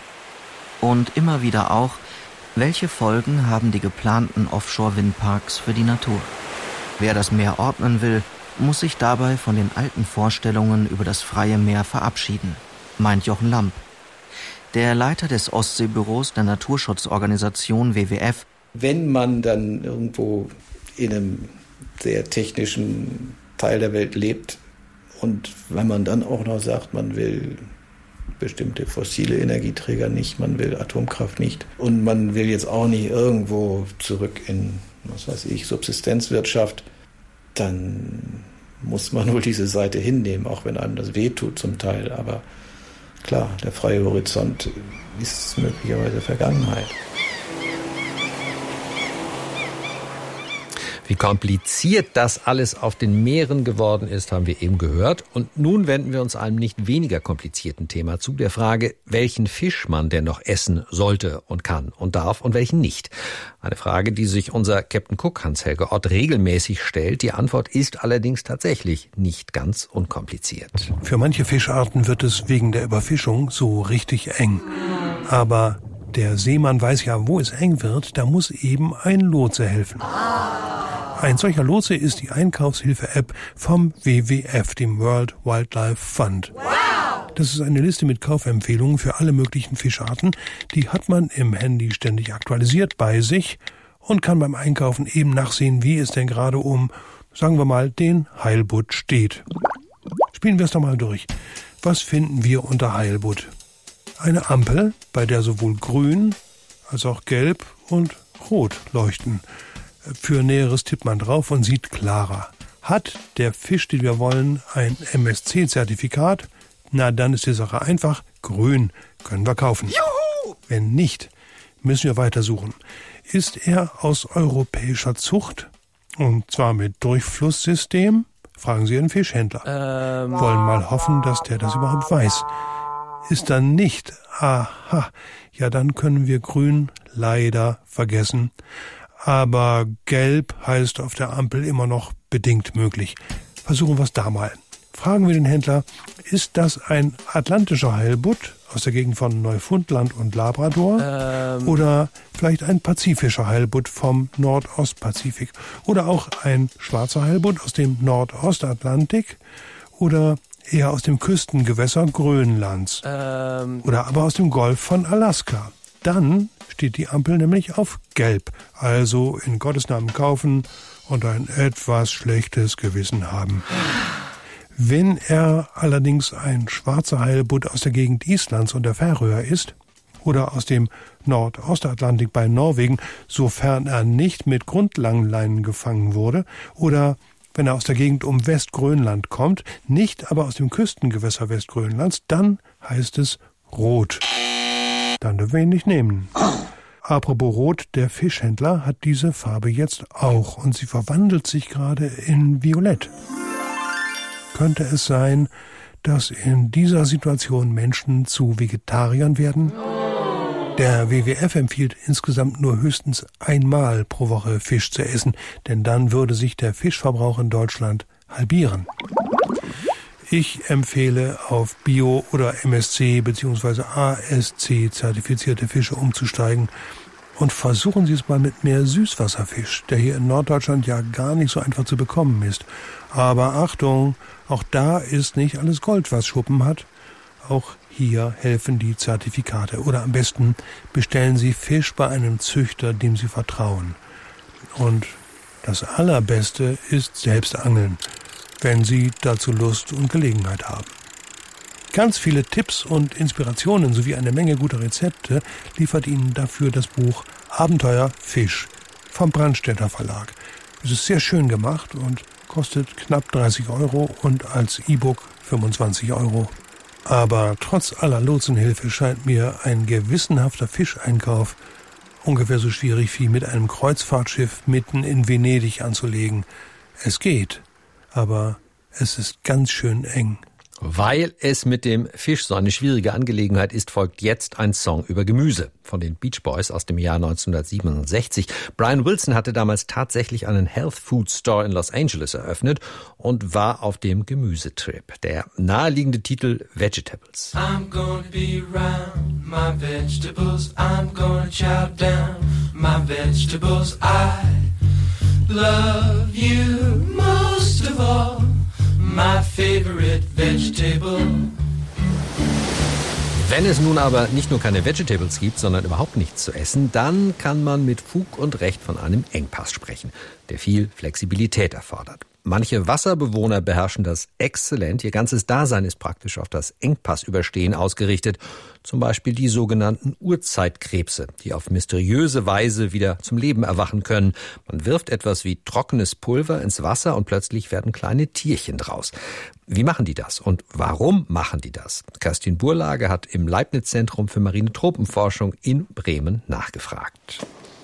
Und immer wieder auch, welche Folgen haben die geplanten Offshore-Windparks für die Natur? Wer das Meer ordnen will, muss sich dabei von den alten Vorstellungen über das freie Meer verabschieden, meint Jochen Lamp. Der Leiter des Ostseebüros der Naturschutzorganisation W W F. Wenn man dann irgendwo in einem sehr technischen Teil der Welt lebt und wenn man dann auch noch sagt, man will bestimmte fossile Energieträger nicht, man will Atomkraft nicht und man will jetzt auch nicht irgendwo zurück in, was weiß ich, Subsistenzwirtschaft, dann muss man wohl diese Seite hinnehmen, auch wenn einem das wehtut zum Teil. Aber klar, der freie Horizont ist möglicherweise Vergangenheit. Wie kompliziert das alles auf den Meeren geworden ist, haben wir eben gehört. Und nun wenden wir uns einem nicht weniger komplizierten Thema zu, der Frage, welchen Fisch man denn noch essen sollte und kann und darf und welchen nicht. Eine Frage, die sich unser Captain Cook Hans-Helge Ott regelmäßig stellt. Die Antwort ist allerdings tatsächlich nicht ganz unkompliziert. Für manche Fischarten wird es wegen der Überfischung so richtig eng. Aber der Seemann weiß ja, wo es eng wird, da muss eben ein Lotse helfen. Ein solcher Lotse ist die Einkaufshilfe-App vom W W F, dem World Wildlife Fund. Das ist eine Liste mit Kaufempfehlungen für alle möglichen Fischarten. Die hat man im Handy ständig aktualisiert bei sich und kann beim Einkaufen eben nachsehen, wie es denn gerade um, sagen wir mal, den Heilbutt steht. Spielen wir es doch mal durch. Was finden wir unter Heilbutt? Eine Ampel, bei der sowohl grün als auch gelb und rot leuchten. Für Näheres tippt man drauf und sieht klarer. Hat der Fisch, den wir wollen, ein M S C-Zertifikat? Na, dann ist die Sache einfach. Grün können wir kaufen. Juhu! Wenn nicht, müssen wir weitersuchen. Ist er aus europäischer Zucht? Und zwar mit Durchflusssystem? Fragen Sie einen Fischhändler. Ähm. Wollen mal hoffen, dass der das überhaupt weiß. Ist dann nicht. Aha, ja, dann können wir grün leider vergessen. Aber gelb heißt auf der Ampel immer noch bedingt möglich. Versuchen wir es da mal. Fragen wir den Händler, ist das ein atlantischer Heilbutt aus der Gegend von Neufundland und Labrador? Ähm. Oder vielleicht ein pazifischer Heilbutt vom Nordostpazifik? Oder auch ein schwarzer Heilbutt aus dem Nordostatlantik? Oder eher aus dem Küstengewässer Grönlands? Ähm. Oder aber aus dem Golf von Alaska? Dann steht die Ampel nämlich auf Gelb. Also in Gottes Namen kaufen und ein etwas schlechtes Gewissen haben. Wenn er allerdings ein schwarzer Heilbutt aus der Gegend Islands und der Färöer ist oder aus dem Nordostatlantik bei Norwegen, sofern er nicht mit Grundlangleinen gefangen wurde, oder wenn er aus der Gegend um Westgrönland kommt, nicht aber aus dem Küstengewässer Westgrönlands, dann heißt es rot. Dann dürfen wir ihn nicht nehmen. Apropos rot, der Fischhändler hat diese Farbe jetzt auch und sie verwandelt sich gerade in Violett. Könnte es sein, dass in dieser Situation Menschen zu Vegetariern werden? Der W W F empfiehlt insgesamt nur höchstens einmal pro Woche Fisch zu essen, denn dann würde sich der Fischverbrauch in Deutschland halbieren. Ich empfehle, auf Bio- oder M S C bzw. A S C-zertifizierte Fische umzusteigen. Und versuchen Sie es mal mit mehr Süßwasserfisch, der hier in Norddeutschland ja gar nicht so einfach zu bekommen ist. Aber Achtung, auch da ist nicht alles Gold, was Schuppen hat. Auch hier helfen die Zertifikate. Oder am besten bestellen Sie Fisch bei einem Züchter, dem Sie vertrauen. Und das Allerbeste ist selbst angeln, wenn Sie dazu Lust und Gelegenheit haben. Ganz viele Tipps und Inspirationen sowie eine Menge guter Rezepte liefert Ihnen dafür das Buch Abenteuer Fisch vom Brandstätter Verlag. Es ist sehr schön gemacht und kostet knapp dreißig Euro und als E-Book fünfundzwanzig Euro. Aber trotz aller Lotsenhilfe scheint mir ein gewissenhafter Fischeinkauf ungefähr so schwierig wie mit einem Kreuzfahrtschiff mitten in Venedig anzulegen. Es geht, aber es ist ganz schön eng. Weil es mit dem Fisch so eine schwierige Angelegenheit ist, folgt jetzt ein Song über Gemüse von den Beach Boys aus dem Jahr neunzehnhundertsiebenundsechzig. Brian Wilson hatte damals tatsächlich einen Health Food Store in Los Angeles eröffnet und war auf dem Gemüsetrip. Der naheliegende Titel Vegetables. I'm gonna be round my vegetables. I'm gonna chow down my vegetables. I love you most of all. My favorite vegetable. Wenn es nun aber nicht nur keine Vegetables gibt, sondern überhaupt nichts zu essen, dann kann man mit Fug und Recht von einem Engpass sprechen, der viel Flexibilität erfordert. Manche Wasserbewohner beherrschen das exzellent. Ihr ganzes Dasein ist praktisch auf das Engpassüberstehen ausgerichtet. Zum Beispiel die sogenannten Urzeitkrebse, die auf mysteriöse Weise wieder zum Leben erwachen können. Man wirft etwas wie trockenes Pulver ins Wasser und plötzlich werden kleine Tierchen draus. Wie machen die das und warum machen die das? Kerstin Burlage hat im Leibniz-Zentrum für marine Tropenforschung in Bremen nachgefragt.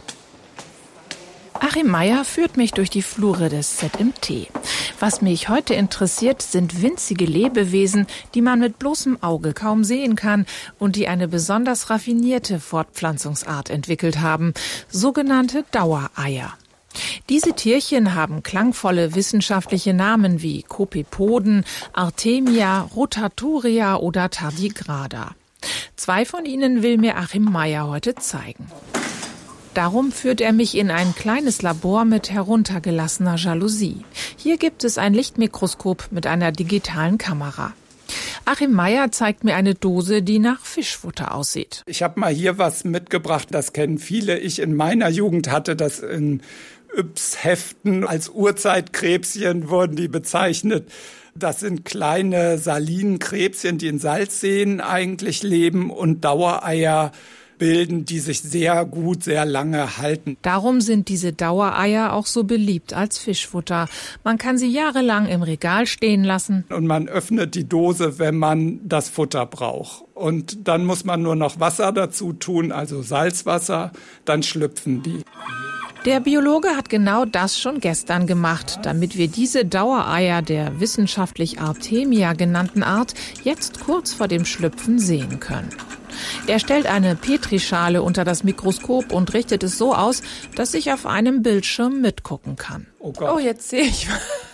Achim Meyer führt mich durch die Flure des Z M T. Was mich heute interessiert, sind winzige Lebewesen, die man mit bloßem Auge kaum sehen kann und die eine besonders raffinierte Fortpflanzungsart entwickelt haben, sogenannte Dauereier. Diese Tierchen haben klangvolle wissenschaftliche Namen wie Copepoden, Artemia, Rotaturia oder Tardigrada. Zwei von ihnen will mir Achim Meyer heute zeigen. Darum führt er mich in ein kleines Labor mit heruntergelassener Jalousie. Hier gibt es ein Lichtmikroskop mit einer digitalen Kamera. Achim Meyer zeigt mir eine Dose, die nach Fischfutter aussieht. Ich habe mal hier was mitgebracht, das kennen viele. Ich in meiner Jugend hatte das in Yps-Heften. Als Urzeitkrebschen wurden die bezeichnet. Das sind kleine Salinenkrebschen, die in Salzseen eigentlich leben und Dauereier bilden, die sich sehr gut, sehr lange halten. Darum sind diese Dauereier auch so beliebt als Fischfutter. Man kann sie jahrelang im Regal stehen lassen. Und man öffnet die Dose, wenn man das Futter braucht. Und dann muss man nur noch Wasser dazu tun, also Salzwasser, dann schlüpfen die. Der Biologe hat genau das schon gestern gemacht, damit wir diese Dauereier der wissenschaftlich Artemia genannten Art jetzt kurz vor dem Schlüpfen sehen können. Er stellt eine Petrischale unter das Mikroskop und richtet es so aus, dass ich auf einem Bildschirm mitgucken kann. Oh Gott. Oh, jetzt sehe ich.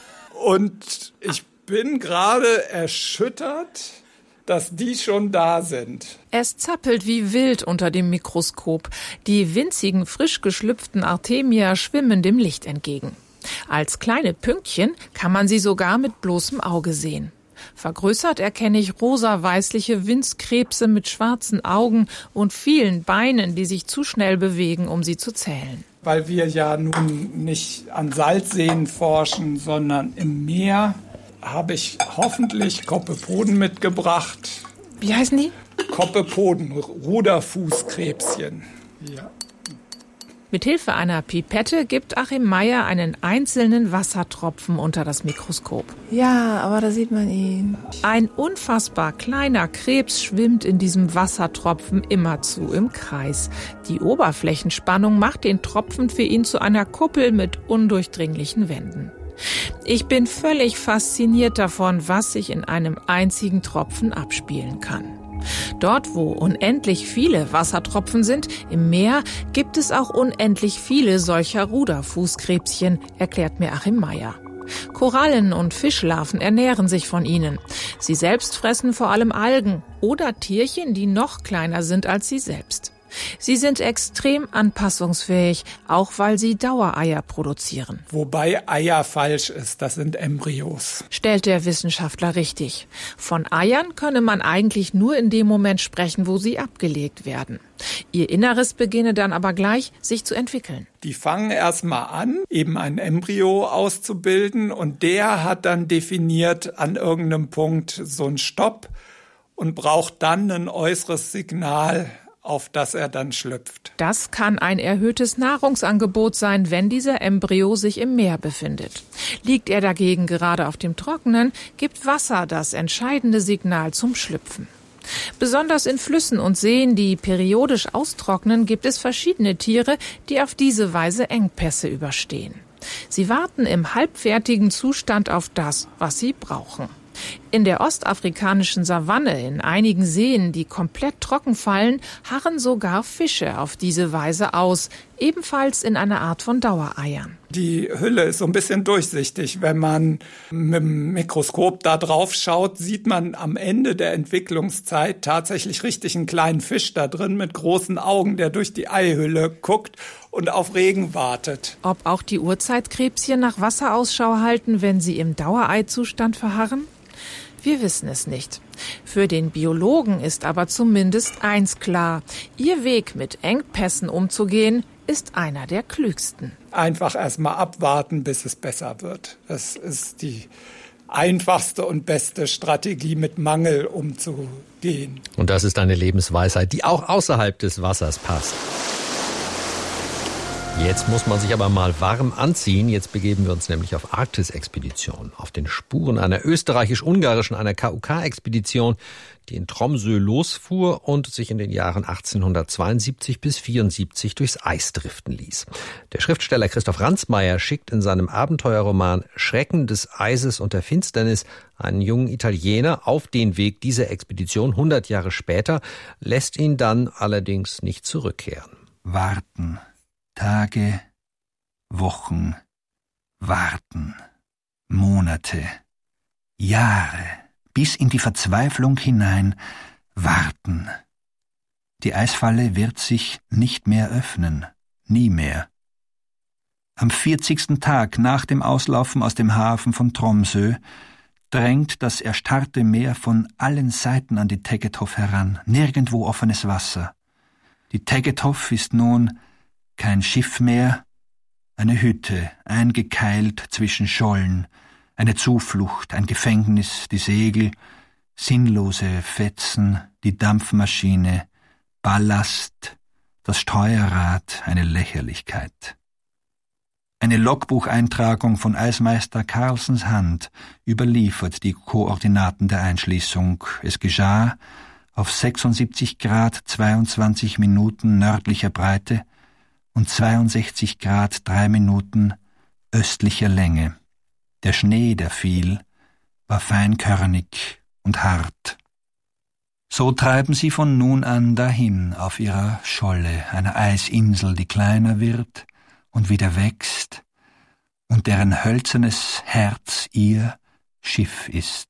Und ich bin gerade erschüttert, dass die schon da sind. Es zappelt wie wild unter dem Mikroskop. Die winzigen, frisch geschlüpften Artemia schwimmen dem Licht entgegen. Als kleine Pünktchen kann man sie sogar mit bloßem Auge sehen. Vergrößert erkenne ich rosa-weißliche Winzkrebse mit schwarzen Augen und vielen Beinen, die sich zu schnell bewegen, um sie zu zählen. Weil wir ja nun nicht an Salzseen forschen, sondern im Meer, habe ich hoffentlich Koppepoden mitgebracht. Wie heißen die? Koppepoden, Ruderfußkrebschen. Ja. Mithilfe einer Pipette gibt Achim Meyer einen einzelnen Wassertropfen unter das Mikroskop. Ja, aber da sieht man ihn. Ein unfassbar kleiner Krebs schwimmt in diesem Wassertropfen immerzu im Kreis. Die Oberflächenspannung macht den Tropfen für ihn zu einer Kuppel mit undurchdringlichen Wänden. Ich bin völlig fasziniert davon, was sich in einem einzigen Tropfen abspielen kann. Dort, wo unendlich viele Wassertropfen sind, im Meer, gibt es auch unendlich viele solcher Ruderfußkrebschen, erklärt mir Achim Meyer. Korallen und Fischlarven ernähren sich von ihnen. Sie selbst fressen vor allem Algen oder Tierchen, die noch kleiner sind als sie selbst. Sie sind extrem anpassungsfähig, auch weil sie Dauereier produzieren. Wobei Eier falsch ist, das sind Embryos. Stellt der Wissenschaftler richtig. Von Eiern könne man eigentlich nur in dem Moment sprechen, wo sie abgelegt werden. Ihr Inneres beginne dann aber gleich, sich zu entwickeln. Die fangen erstmal an, eben ein Embryo auszubilden, und der hat dann definiert an irgendeinem Punkt so einen Stopp und braucht dann ein äußeres Signal, auf das er dann schlüpft. Das kann ein erhöhtes Nahrungsangebot sein, wenn dieser Embryo sich im Meer befindet. Liegt er dagegen gerade auf dem Trockenen, gibt Wasser das entscheidende Signal zum Schlüpfen. Besonders in Flüssen und Seen, die periodisch austrocknen, gibt es verschiedene Tiere, die auf diese Weise Engpässe überstehen. Sie warten im halbfertigen Zustand auf das, was sie brauchen. In der ostafrikanischen Savanne, in einigen Seen, die komplett trocken fallen, harren sogar Fische auf diese Weise aus, ebenfalls in einer Art von Dauereiern. Die Hülle ist so ein bisschen durchsichtig. Wenn man mit dem Mikroskop da drauf schaut, sieht man am Ende der Entwicklungszeit tatsächlich richtig einen kleinen Fisch da drin mit großen Augen, der durch die Eihülle guckt und auf Regen wartet. Ob auch die Urzeitkrebschen nach Wasser Ausschau halten, wenn sie im Dauereizustand verharren? Wir wissen es nicht. Für den Biologen ist aber zumindest eins klar: Ihr Weg mit Engpässen umzugehen, ist einer der klügsten. Einfach erstmal abwarten, bis es besser wird. Das ist die einfachste und beste Strategie, mit Mangel umzugehen. Und das ist eine Lebensweisheit, die auch außerhalb des Wassers passt. Jetzt muss man sich aber mal warm anziehen. Jetzt begeben wir uns nämlich auf Arktis-Expedition. Auf den Spuren einer österreichisch-ungarischen, einer K U K-Expedition, die in Tromsø losfuhr und sich in den Jahren achtzehnhundertzweiundsiebzig bis vierundsiebzig durchs Eis driften ließ. Der Schriftsteller Christoph Ransmayr schickt in seinem Abenteuerroman Schrecken des Eises und der Finsternis einen jungen Italiener auf den Weg dieser Expedition hundert Jahre später, lässt ihn dann allerdings nicht zurückkehren. Warten. Tage, Wochen, warten, Monate, Jahre, bis in die Verzweiflung hinein warten. Die Eisfalle wird sich nicht mehr öffnen, nie mehr. Am vierzigsten Tag nach dem Auslaufen aus dem Hafen von Tromsø drängt das erstarrte Meer von allen Seiten an die Tegetthoff heran, nirgendwo offenes Wasser. Die Tegetthoff ist nun kein Schiff mehr, eine Hütte, eingekeilt zwischen Schollen, eine Zuflucht, ein Gefängnis, die Segel, sinnlose Fetzen, die Dampfmaschine, Ballast, das Steuerrad, eine Lächerlichkeit. Eine Logbucheintragung von Eismeister Carlsens Hand überliefert die Koordinaten der Einschließung. Es geschah auf sechsundsiebzig Grad zweiundzwanzig Minuten nördlicher Breite und zweiundsechzig Grad drei Minuten östlicher Länge. Der Schnee, der fiel, war feinkörnig und hart. So treiben sie von nun an dahin auf ihrer Scholle, einer Eisinsel, die kleiner wird und wieder wächst und deren hölzernes Herz ihr Schiff ist.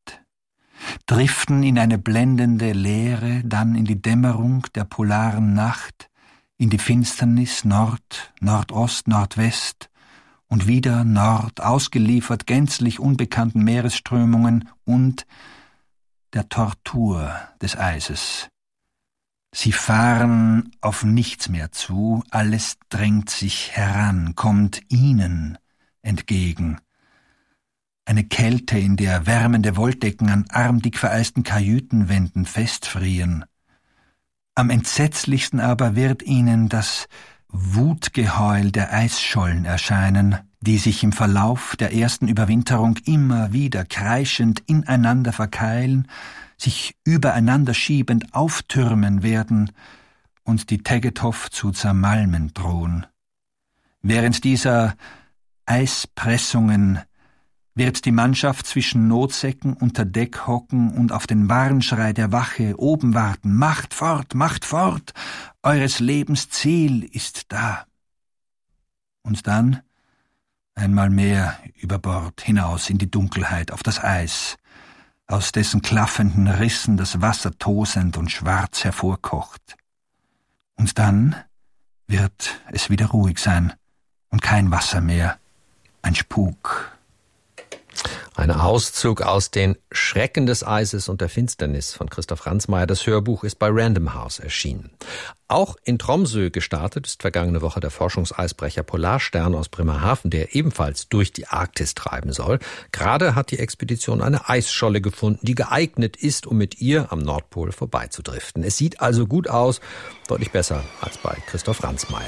Driften in eine blendende Leere, dann in die Dämmerung der polaren Nacht, in die Finsternis Nord, Nordost, Nordwest und wieder Nord, ausgeliefert gänzlich unbekannten Meeresströmungen und der Tortur des Eises. Sie fahren auf nichts mehr zu, alles drängt sich heran, kommt ihnen entgegen. Eine Kälte, in der wärmende Wolldecken an armdick vereisten Kajütenwänden festfrieren. Am entsetzlichsten aber wird ihnen das Wutgeheul der Eisschollen erscheinen, die sich im Verlauf der ersten Überwinterung immer wieder kreischend ineinander verkeilen, sich übereinander schiebend auftürmen werden und die Tegethoff zu zermalmen drohen. Während dieser Eispressungen wird die Mannschaft zwischen Notsäcken unter Deck hocken und auf den Warnschrei der Wache oben warten. Macht fort, macht fort, eures Lebens Ziel ist da. Und dann einmal mehr über Bord hinaus in die Dunkelheit auf das Eis, aus dessen klaffenden Rissen das Wasser tosend und schwarz hervorkocht. Und dann wird es wieder ruhig sein und kein Wasser mehr, ein Spuk. Ein Auszug aus den Schrecken des Eises und der Finsternis von Christoph Ransmayr. Das Hörbuch ist bei Random House erschienen. Auch in Tromsø gestartet ist vergangene Woche der Forschungseisbrecher Polarstern aus Bremerhaven, der ebenfalls durch die Arktis treiben soll. Gerade hat die Expedition eine Eisscholle gefunden, die geeignet ist, um mit ihr am Nordpol vorbeizudriften. Es sieht also gut aus, deutlich besser als bei Christoph Ransmayr.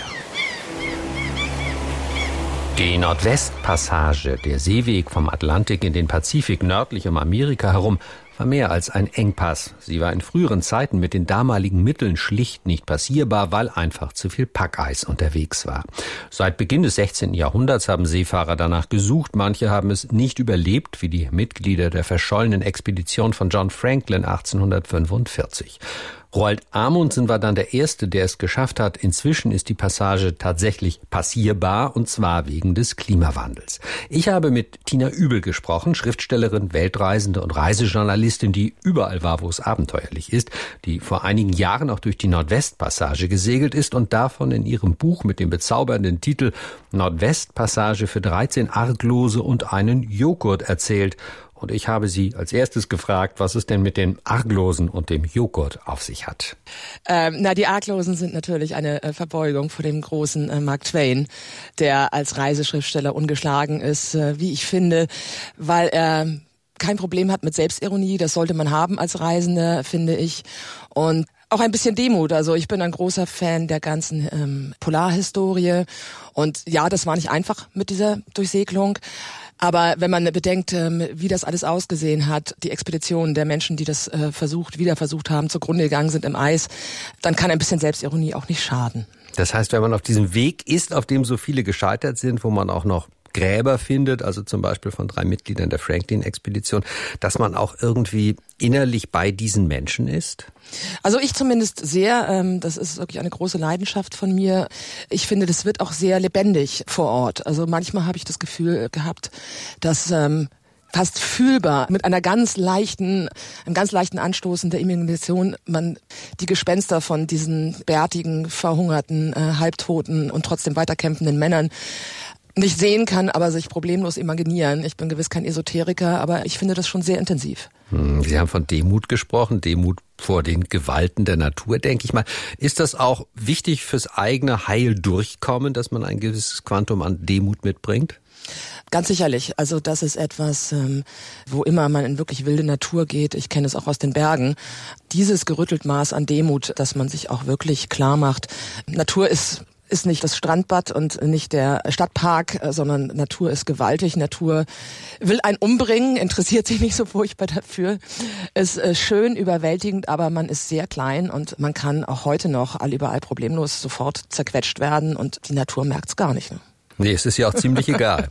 Die Nordwestpassage, der Seeweg vom Atlantik in den Pazifik nördlich um Amerika herum, war mehr als ein Engpass. Sie war in früheren Zeiten mit den damaligen Mitteln schlicht nicht passierbar, weil einfach zu viel Packeis unterwegs war. Seit Beginn des sechzehnten Jahrhunderts haben Seefahrer danach gesucht. Manche haben es nicht überlebt, wie die Mitglieder der verschollenen Expedition von John Franklin achtzehnhundertfünfundvierzig. Roald Amundsen war dann der Erste, der es geschafft hat. Inzwischen ist die Passage tatsächlich passierbar, und zwar wegen des Klimawandels. Ich habe mit Tina Übel gesprochen, Schriftstellerin, Weltreisende und Reisejournalistin, die überall war, wo es abenteuerlich ist, die vor einigen Jahren auch durch die Nordwestpassage gesegelt ist und davon in ihrem Buch mit dem bezaubernden Titel Nordwestpassage für dreizehn Arglose und einen Joghurt erzählt. Und ich habe sie als erstes gefragt, was es denn mit den Arglosen und dem Joghurt auf sich hat. Ähm, na, die Arglosen sind natürlich eine äh, Verbeugung vor dem großen äh, Mark Twain, der als Reiseschriftsteller ungeschlagen ist, äh, wie ich finde, weil er kein Problem hat mit Selbstironie. Das sollte man haben als Reisender, finde ich. Und auch ein bisschen Demut. Also ich bin ein großer Fan der ganzen ähm, Polarhistorie. Und ja, das war nicht einfach mit dieser Durchsegelung. Aber wenn man bedenkt, wie das alles ausgesehen hat, die Expeditionen der Menschen, die das versucht, wieder versucht haben, zugrunde gegangen sind im Eis, dann kann ein bisschen Selbstironie auch nicht schaden. Das heißt, wenn man auf diesem Weg ist, auf dem so viele gescheitert sind, wo man auch noch Gräber findet, also zum Beispiel von drei Mitgliedern der Franklin-Expedition, dass man auch irgendwie innerlich bei diesen Menschen ist? Also ich zumindest sehr, das ist wirklich eine große Leidenschaft von mir. Ich finde, das wird auch sehr lebendig vor Ort. Also manchmal habe ich das Gefühl gehabt, dass fast fühlbar mit einer ganz leichten, einem ganz leichten Anstoßen der Imagination man die Gespenster von diesen bärtigen, verhungerten, halbtoten und trotzdem weiterkämpfenden Männern nicht sehen kann, aber sich problemlos imaginieren. Ich bin gewiss kein Esoteriker, aber ich finde das schon sehr intensiv. Sie haben von Demut gesprochen, Demut vor den Gewalten der Natur, denke ich mal. Ist das auch wichtig fürs eigene Heil-Durchkommen, dass man ein gewisses Quantum an Demut mitbringt? Ganz sicherlich. Also das ist etwas, ähm, wo immer man in wirklich wilde Natur geht. Ich kenne es auch aus den Bergen. Dieses gerüttelt Maß an Demut, dass man sich auch wirklich klar macht, Natur ist ist nicht das Strandbad und nicht der Stadtpark, sondern Natur ist gewaltig. Natur will einen umbringen, interessiert sich nicht so furchtbar dafür. Ist schön überwältigend, aber man ist sehr klein und man kann auch heute noch allüberall problemlos sofort zerquetscht werden und die Natur merkt's gar nicht. Ne? Nee, es ist ja auch ziemlich egal.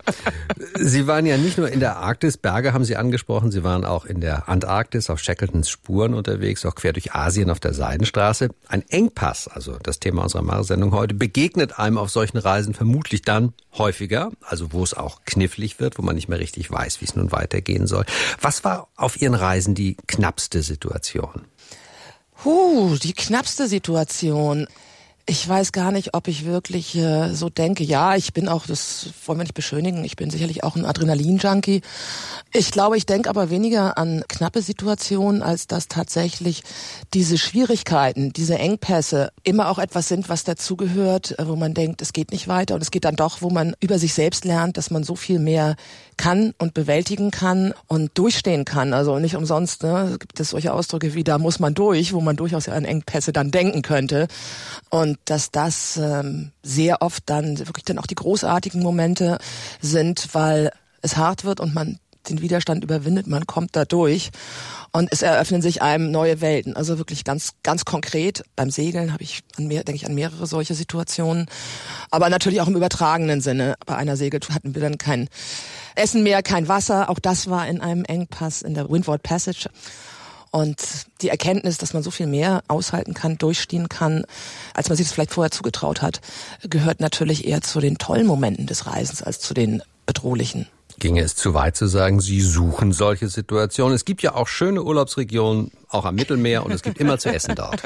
Sie waren ja nicht nur in der Arktis, Berge haben Sie angesprochen, Sie waren auch in der Antarktis auf Shackletons Spuren unterwegs, auch quer durch Asien auf der Seidenstraße. Ein Engpass, also das Thema unserer Mare-Sendung heute, begegnet einem auf solchen Reisen vermutlich dann häufiger, also wo es auch knifflig wird, wo man nicht mehr richtig weiß, wie es nun weitergehen soll. Was war auf Ihren Reisen die knappste Situation? Huh, die knappste Situation. Ich weiß gar nicht, ob ich wirklich äh, so denke. Ja, ich bin auch, das wollen wir nicht beschönigen, ich bin sicherlich auch ein Adrenalin-Junkie. Ich glaube, ich denke aber weniger an knappe Situationen, als dass tatsächlich diese Schwierigkeiten, diese Engpässe immer auch etwas sind, was dazugehört, wo man denkt, es geht nicht weiter. Und es geht dann doch, wo man über sich selbst lernt, dass man so viel mehr kann und bewältigen kann und durchstehen kann. Also nicht umsonst, ne, gibt es solche Ausdrücke wie, da muss man durch, wo man durchaus an Engpässe dann denken könnte. Und dass das ähm, sehr oft dann wirklich dann auch die großartigen Momente sind, weil es hart wird und man den Widerstand überwindet, man kommt da durch und es eröffnen sich einem neue Welten. Also wirklich ganz ganz konkret beim Segeln habe ich an mehr, denke ich an mehrere solche Situationen, aber natürlich auch im übertragenen Sinne. Bei einer Segeltour hatten wir dann kein Essen mehr, kein Wasser. Auch das war in einem Engpass in der Windward Passage. Und die Erkenntnis, dass man so viel mehr aushalten kann, durchstehen kann, als man sich das vielleicht vorher zugetraut hat, gehört natürlich eher zu den tollen Momenten des Reisens als zu den bedrohlichen. Ginge es zu weit zu sagen, Sie suchen solche Situationen? Es gibt ja auch schöne Urlaubsregionen, auch am Mittelmeer, und es gibt immer zu essen dort.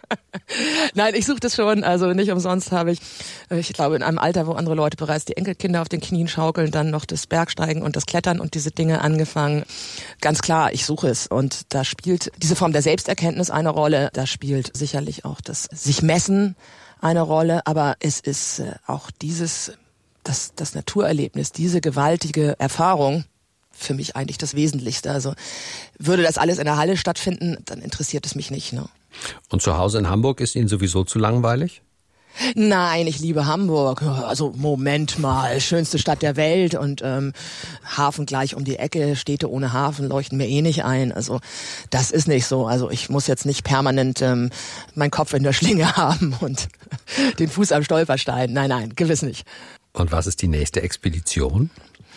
Nein, ich suche das schon. Also nicht umsonst habe ich, ich glaube, in einem Alter, wo andere Leute bereits die Enkelkinder auf den Knien schaukeln, dann noch das Bergsteigen und das Klettern und diese Dinge angefangen. Ganz klar, ich suche es. Und da spielt diese Form der Selbsterkenntnis eine Rolle. Da spielt sicherlich auch das sich messen eine Rolle. Aber es ist auch dieses... Das, das Naturerlebnis, diese gewaltige Erfahrung, für mich eigentlich das Wesentlichste. Also würde das alles in der Halle stattfinden, dann interessiert es mich nicht. Ne? Und zu Hause in Hamburg ist Ihnen sowieso zu langweilig? Nein, ich liebe Hamburg. Also Moment mal, schönste Stadt der Welt und ähm, Hafen gleich um die Ecke. Städte ohne Hafen leuchten mir eh nicht ein. Also das ist nicht so. Also ich muss jetzt nicht permanent ähm, meinen Kopf in der Schlinge haben und den Fuß am Stolperstein. Nein, nein, gewiss nicht. Und was ist die nächste Expedition?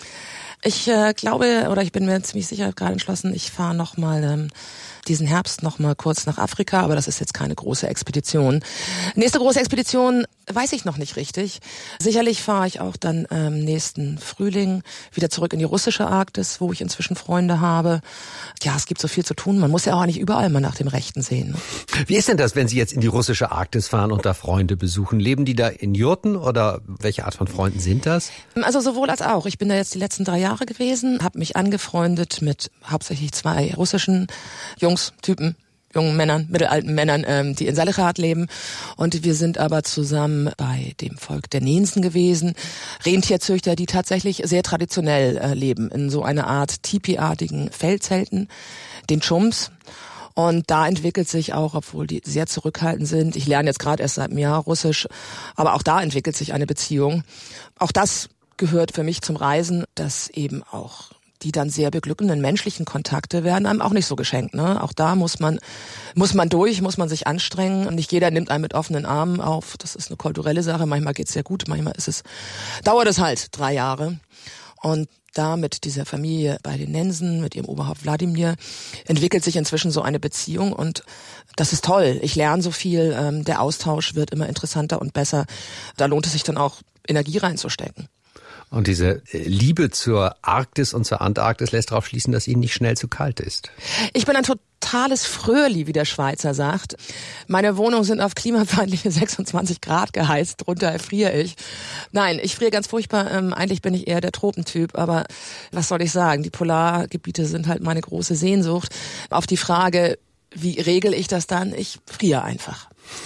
Ich äh, glaube, oder ich bin mir ziemlich sicher gerade entschlossen, ich fahre noch mal ähm, diesen Herbst noch mal kurz nach Afrika, aber das ist jetzt keine große Expedition. Nächste große Expedition weiß ich noch nicht richtig. Sicherlich fahre ich auch dann ähm, nächsten Frühling wieder zurück in die russische Arktis, wo ich inzwischen Freunde habe. Ja, es gibt so viel zu tun. Man muss ja auch nicht überall mal nach dem Rechten sehen. Ne? Wie ist denn das, wenn Sie jetzt in die russische Arktis fahren und da Freunde besuchen? Leben die da in Jurten oder welche Art von Freunden sind das? Also sowohl als auch. Ich bin da jetzt die letzten drei Jahre gewesen, habe mich angefreundet mit hauptsächlich zwei russischen Jungs, Typen, jungen Männern, mittelalten Männern, ähm, die in Salechiat leben. Und wir sind aber zusammen bei dem Volk der Nensen gewesen. Rentierzüchter, die tatsächlich sehr traditionell äh, leben, in so einer Art Tipi-artigen Feldzelten, den Chums. Und da entwickelt sich auch, obwohl die sehr zurückhaltend sind, ich lerne jetzt gerade erst seit einem Jahr Russisch, aber auch da entwickelt sich eine Beziehung. Auch das gehört für mich zum Reisen, dass eben auch die dann sehr beglückenden menschlichen Kontakte werden einem auch nicht so geschenkt. Ne? Auch da muss man muss man durch, muss man sich anstrengen. Und nicht jeder nimmt einen mit offenen Armen auf. Das ist eine kulturelle Sache. Manchmal geht's sehr gut, manchmal ist es dauert es halt drei Jahre. Und da mit dieser Familie bei den Nensen, mit ihrem Oberhaupt Wladimir, entwickelt sich inzwischen so eine Beziehung und das ist toll. Ich lerne so viel, ähm, der Austausch wird immer interessanter und besser. Da lohnt es sich dann auch, Energie reinzustecken. Und diese Liebe zur Arktis und zur Antarktis lässt darauf schließen, dass Ihnen nicht schnell zu kalt ist. Ich bin ein totales Fröhli, wie der Schweizer sagt. Meine Wohnungen sind auf klimafeindliche sechsundzwanzig Grad geheizt, drunter erfriere ich. Nein, ich friere ganz furchtbar. Ähm, eigentlich bin ich eher der Tropentyp, aber was soll ich sagen? Die Polargebiete sind halt meine große Sehnsucht. Auf die Frage, wie regel ich das dann? Ich friere einfach.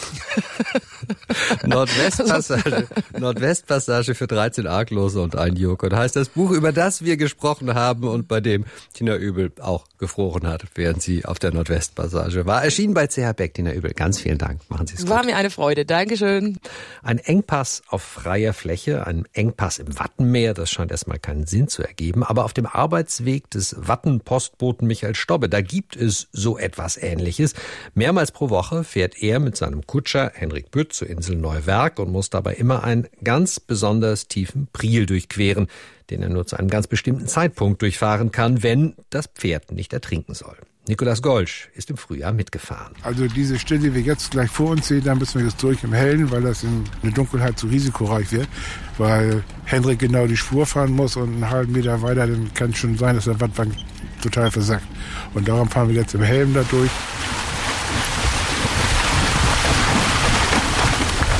Nordwestpassage, Nordwestpassage für dreizehn Arglose und ein Joghurt heißt das Buch, über das wir gesprochen haben und bei dem Tina Übel auch gefroren hat, während sie auf der Nordwestpassage war. Erschienen bei C H Beck. Tina Übel, ganz vielen Dank. Machen Sie es gut. War mir eine Freude. Dankeschön. Ein Engpass auf freier Fläche, ein Engpass im Wattenmeer, das scheint erstmal keinen Sinn zu ergeben, aber auf dem Arbeitsweg des Wattenpostboten Michael Stobbe, da gibt es so etwas Ähnliches. Mehrmals pro Woche fährt er mit seinem Kutscher Henrik Bütt zur Insel Neuwerk und muss dabei immer einen ganz besonders tiefen Priel durchqueren, den er nur zu einem ganz bestimmten Zeitpunkt durchfahren kann, wenn das Pferd nicht ertrinken soll. Nikolaus Golsch ist im Frühjahr mitgefahren. Also diese Stelle, die wir jetzt gleich vor uns sehen, da müssen wir jetzt durch im Hellen, weil das in der Dunkelheit zu risikoreich wird, weil Henrik genau die Spur fahren muss und einen halben Meter weiter, dann kann es schon sein, dass der Wattwagen total versackt. Und darum fahren wir jetzt im Hellen da durch.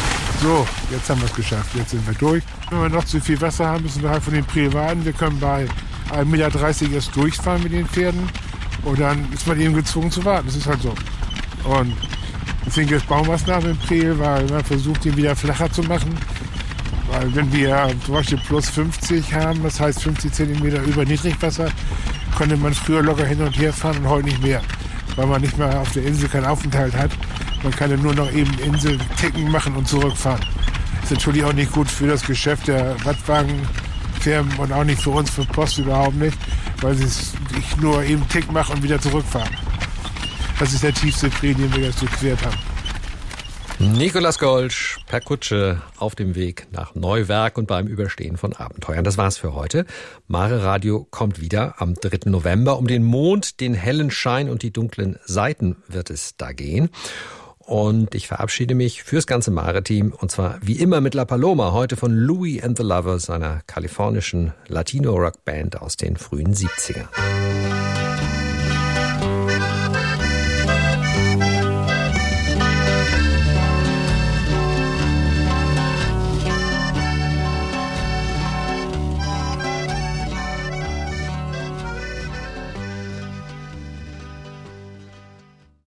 So, jetzt haben wir es geschafft. Jetzt sind wir durch. Wenn wir noch zu viel Wasser haben, müssen wir halt von den Priel warten. Wir können bei ein Meter dreißig erst durchfahren mit den Pferden. Und dann ist man eben gezwungen zu warten. Das ist halt so. Und deswegen gibt es Baumaßnahmen im Priel, weil man versucht, ihn wieder flacher zu machen. Weil wenn wir zum Beispiel plus fünfzig haben, das heißt fünfzig Zentimeter über Niedrigwasser, konnte man früher locker hin und her fahren und heute nicht mehr. Weil man nicht mehr auf der Insel keinen Aufenthalt hat. Man kann ja nur noch eben Inselticken machen und zurückfahren. Das ist natürlich auch nicht gut für das Geschäft der Radwagenfirmen und auch nicht für uns, für Post überhaupt nicht, weil sie es nicht nur eben Tick machen und wieder zurückfahren. Das ist der tiefste Priel, den wir jetzt durchquert haben. Nikolaus Golsch per Kutsche auf dem Weg nach Neuwerk und beim Überstehen von Abenteuern. Das war's für heute. Mare Radio kommt wieder am dritten November. Um den Mond, den hellen Schein und die dunklen Seiten wird es da gehen. Und ich verabschiede mich fürs ganze Mare-Team und zwar wie immer mit La Paloma, heute von Louis and the Lovers, einer kalifornischen Latino-Rock-Band aus den frühen siebzigern.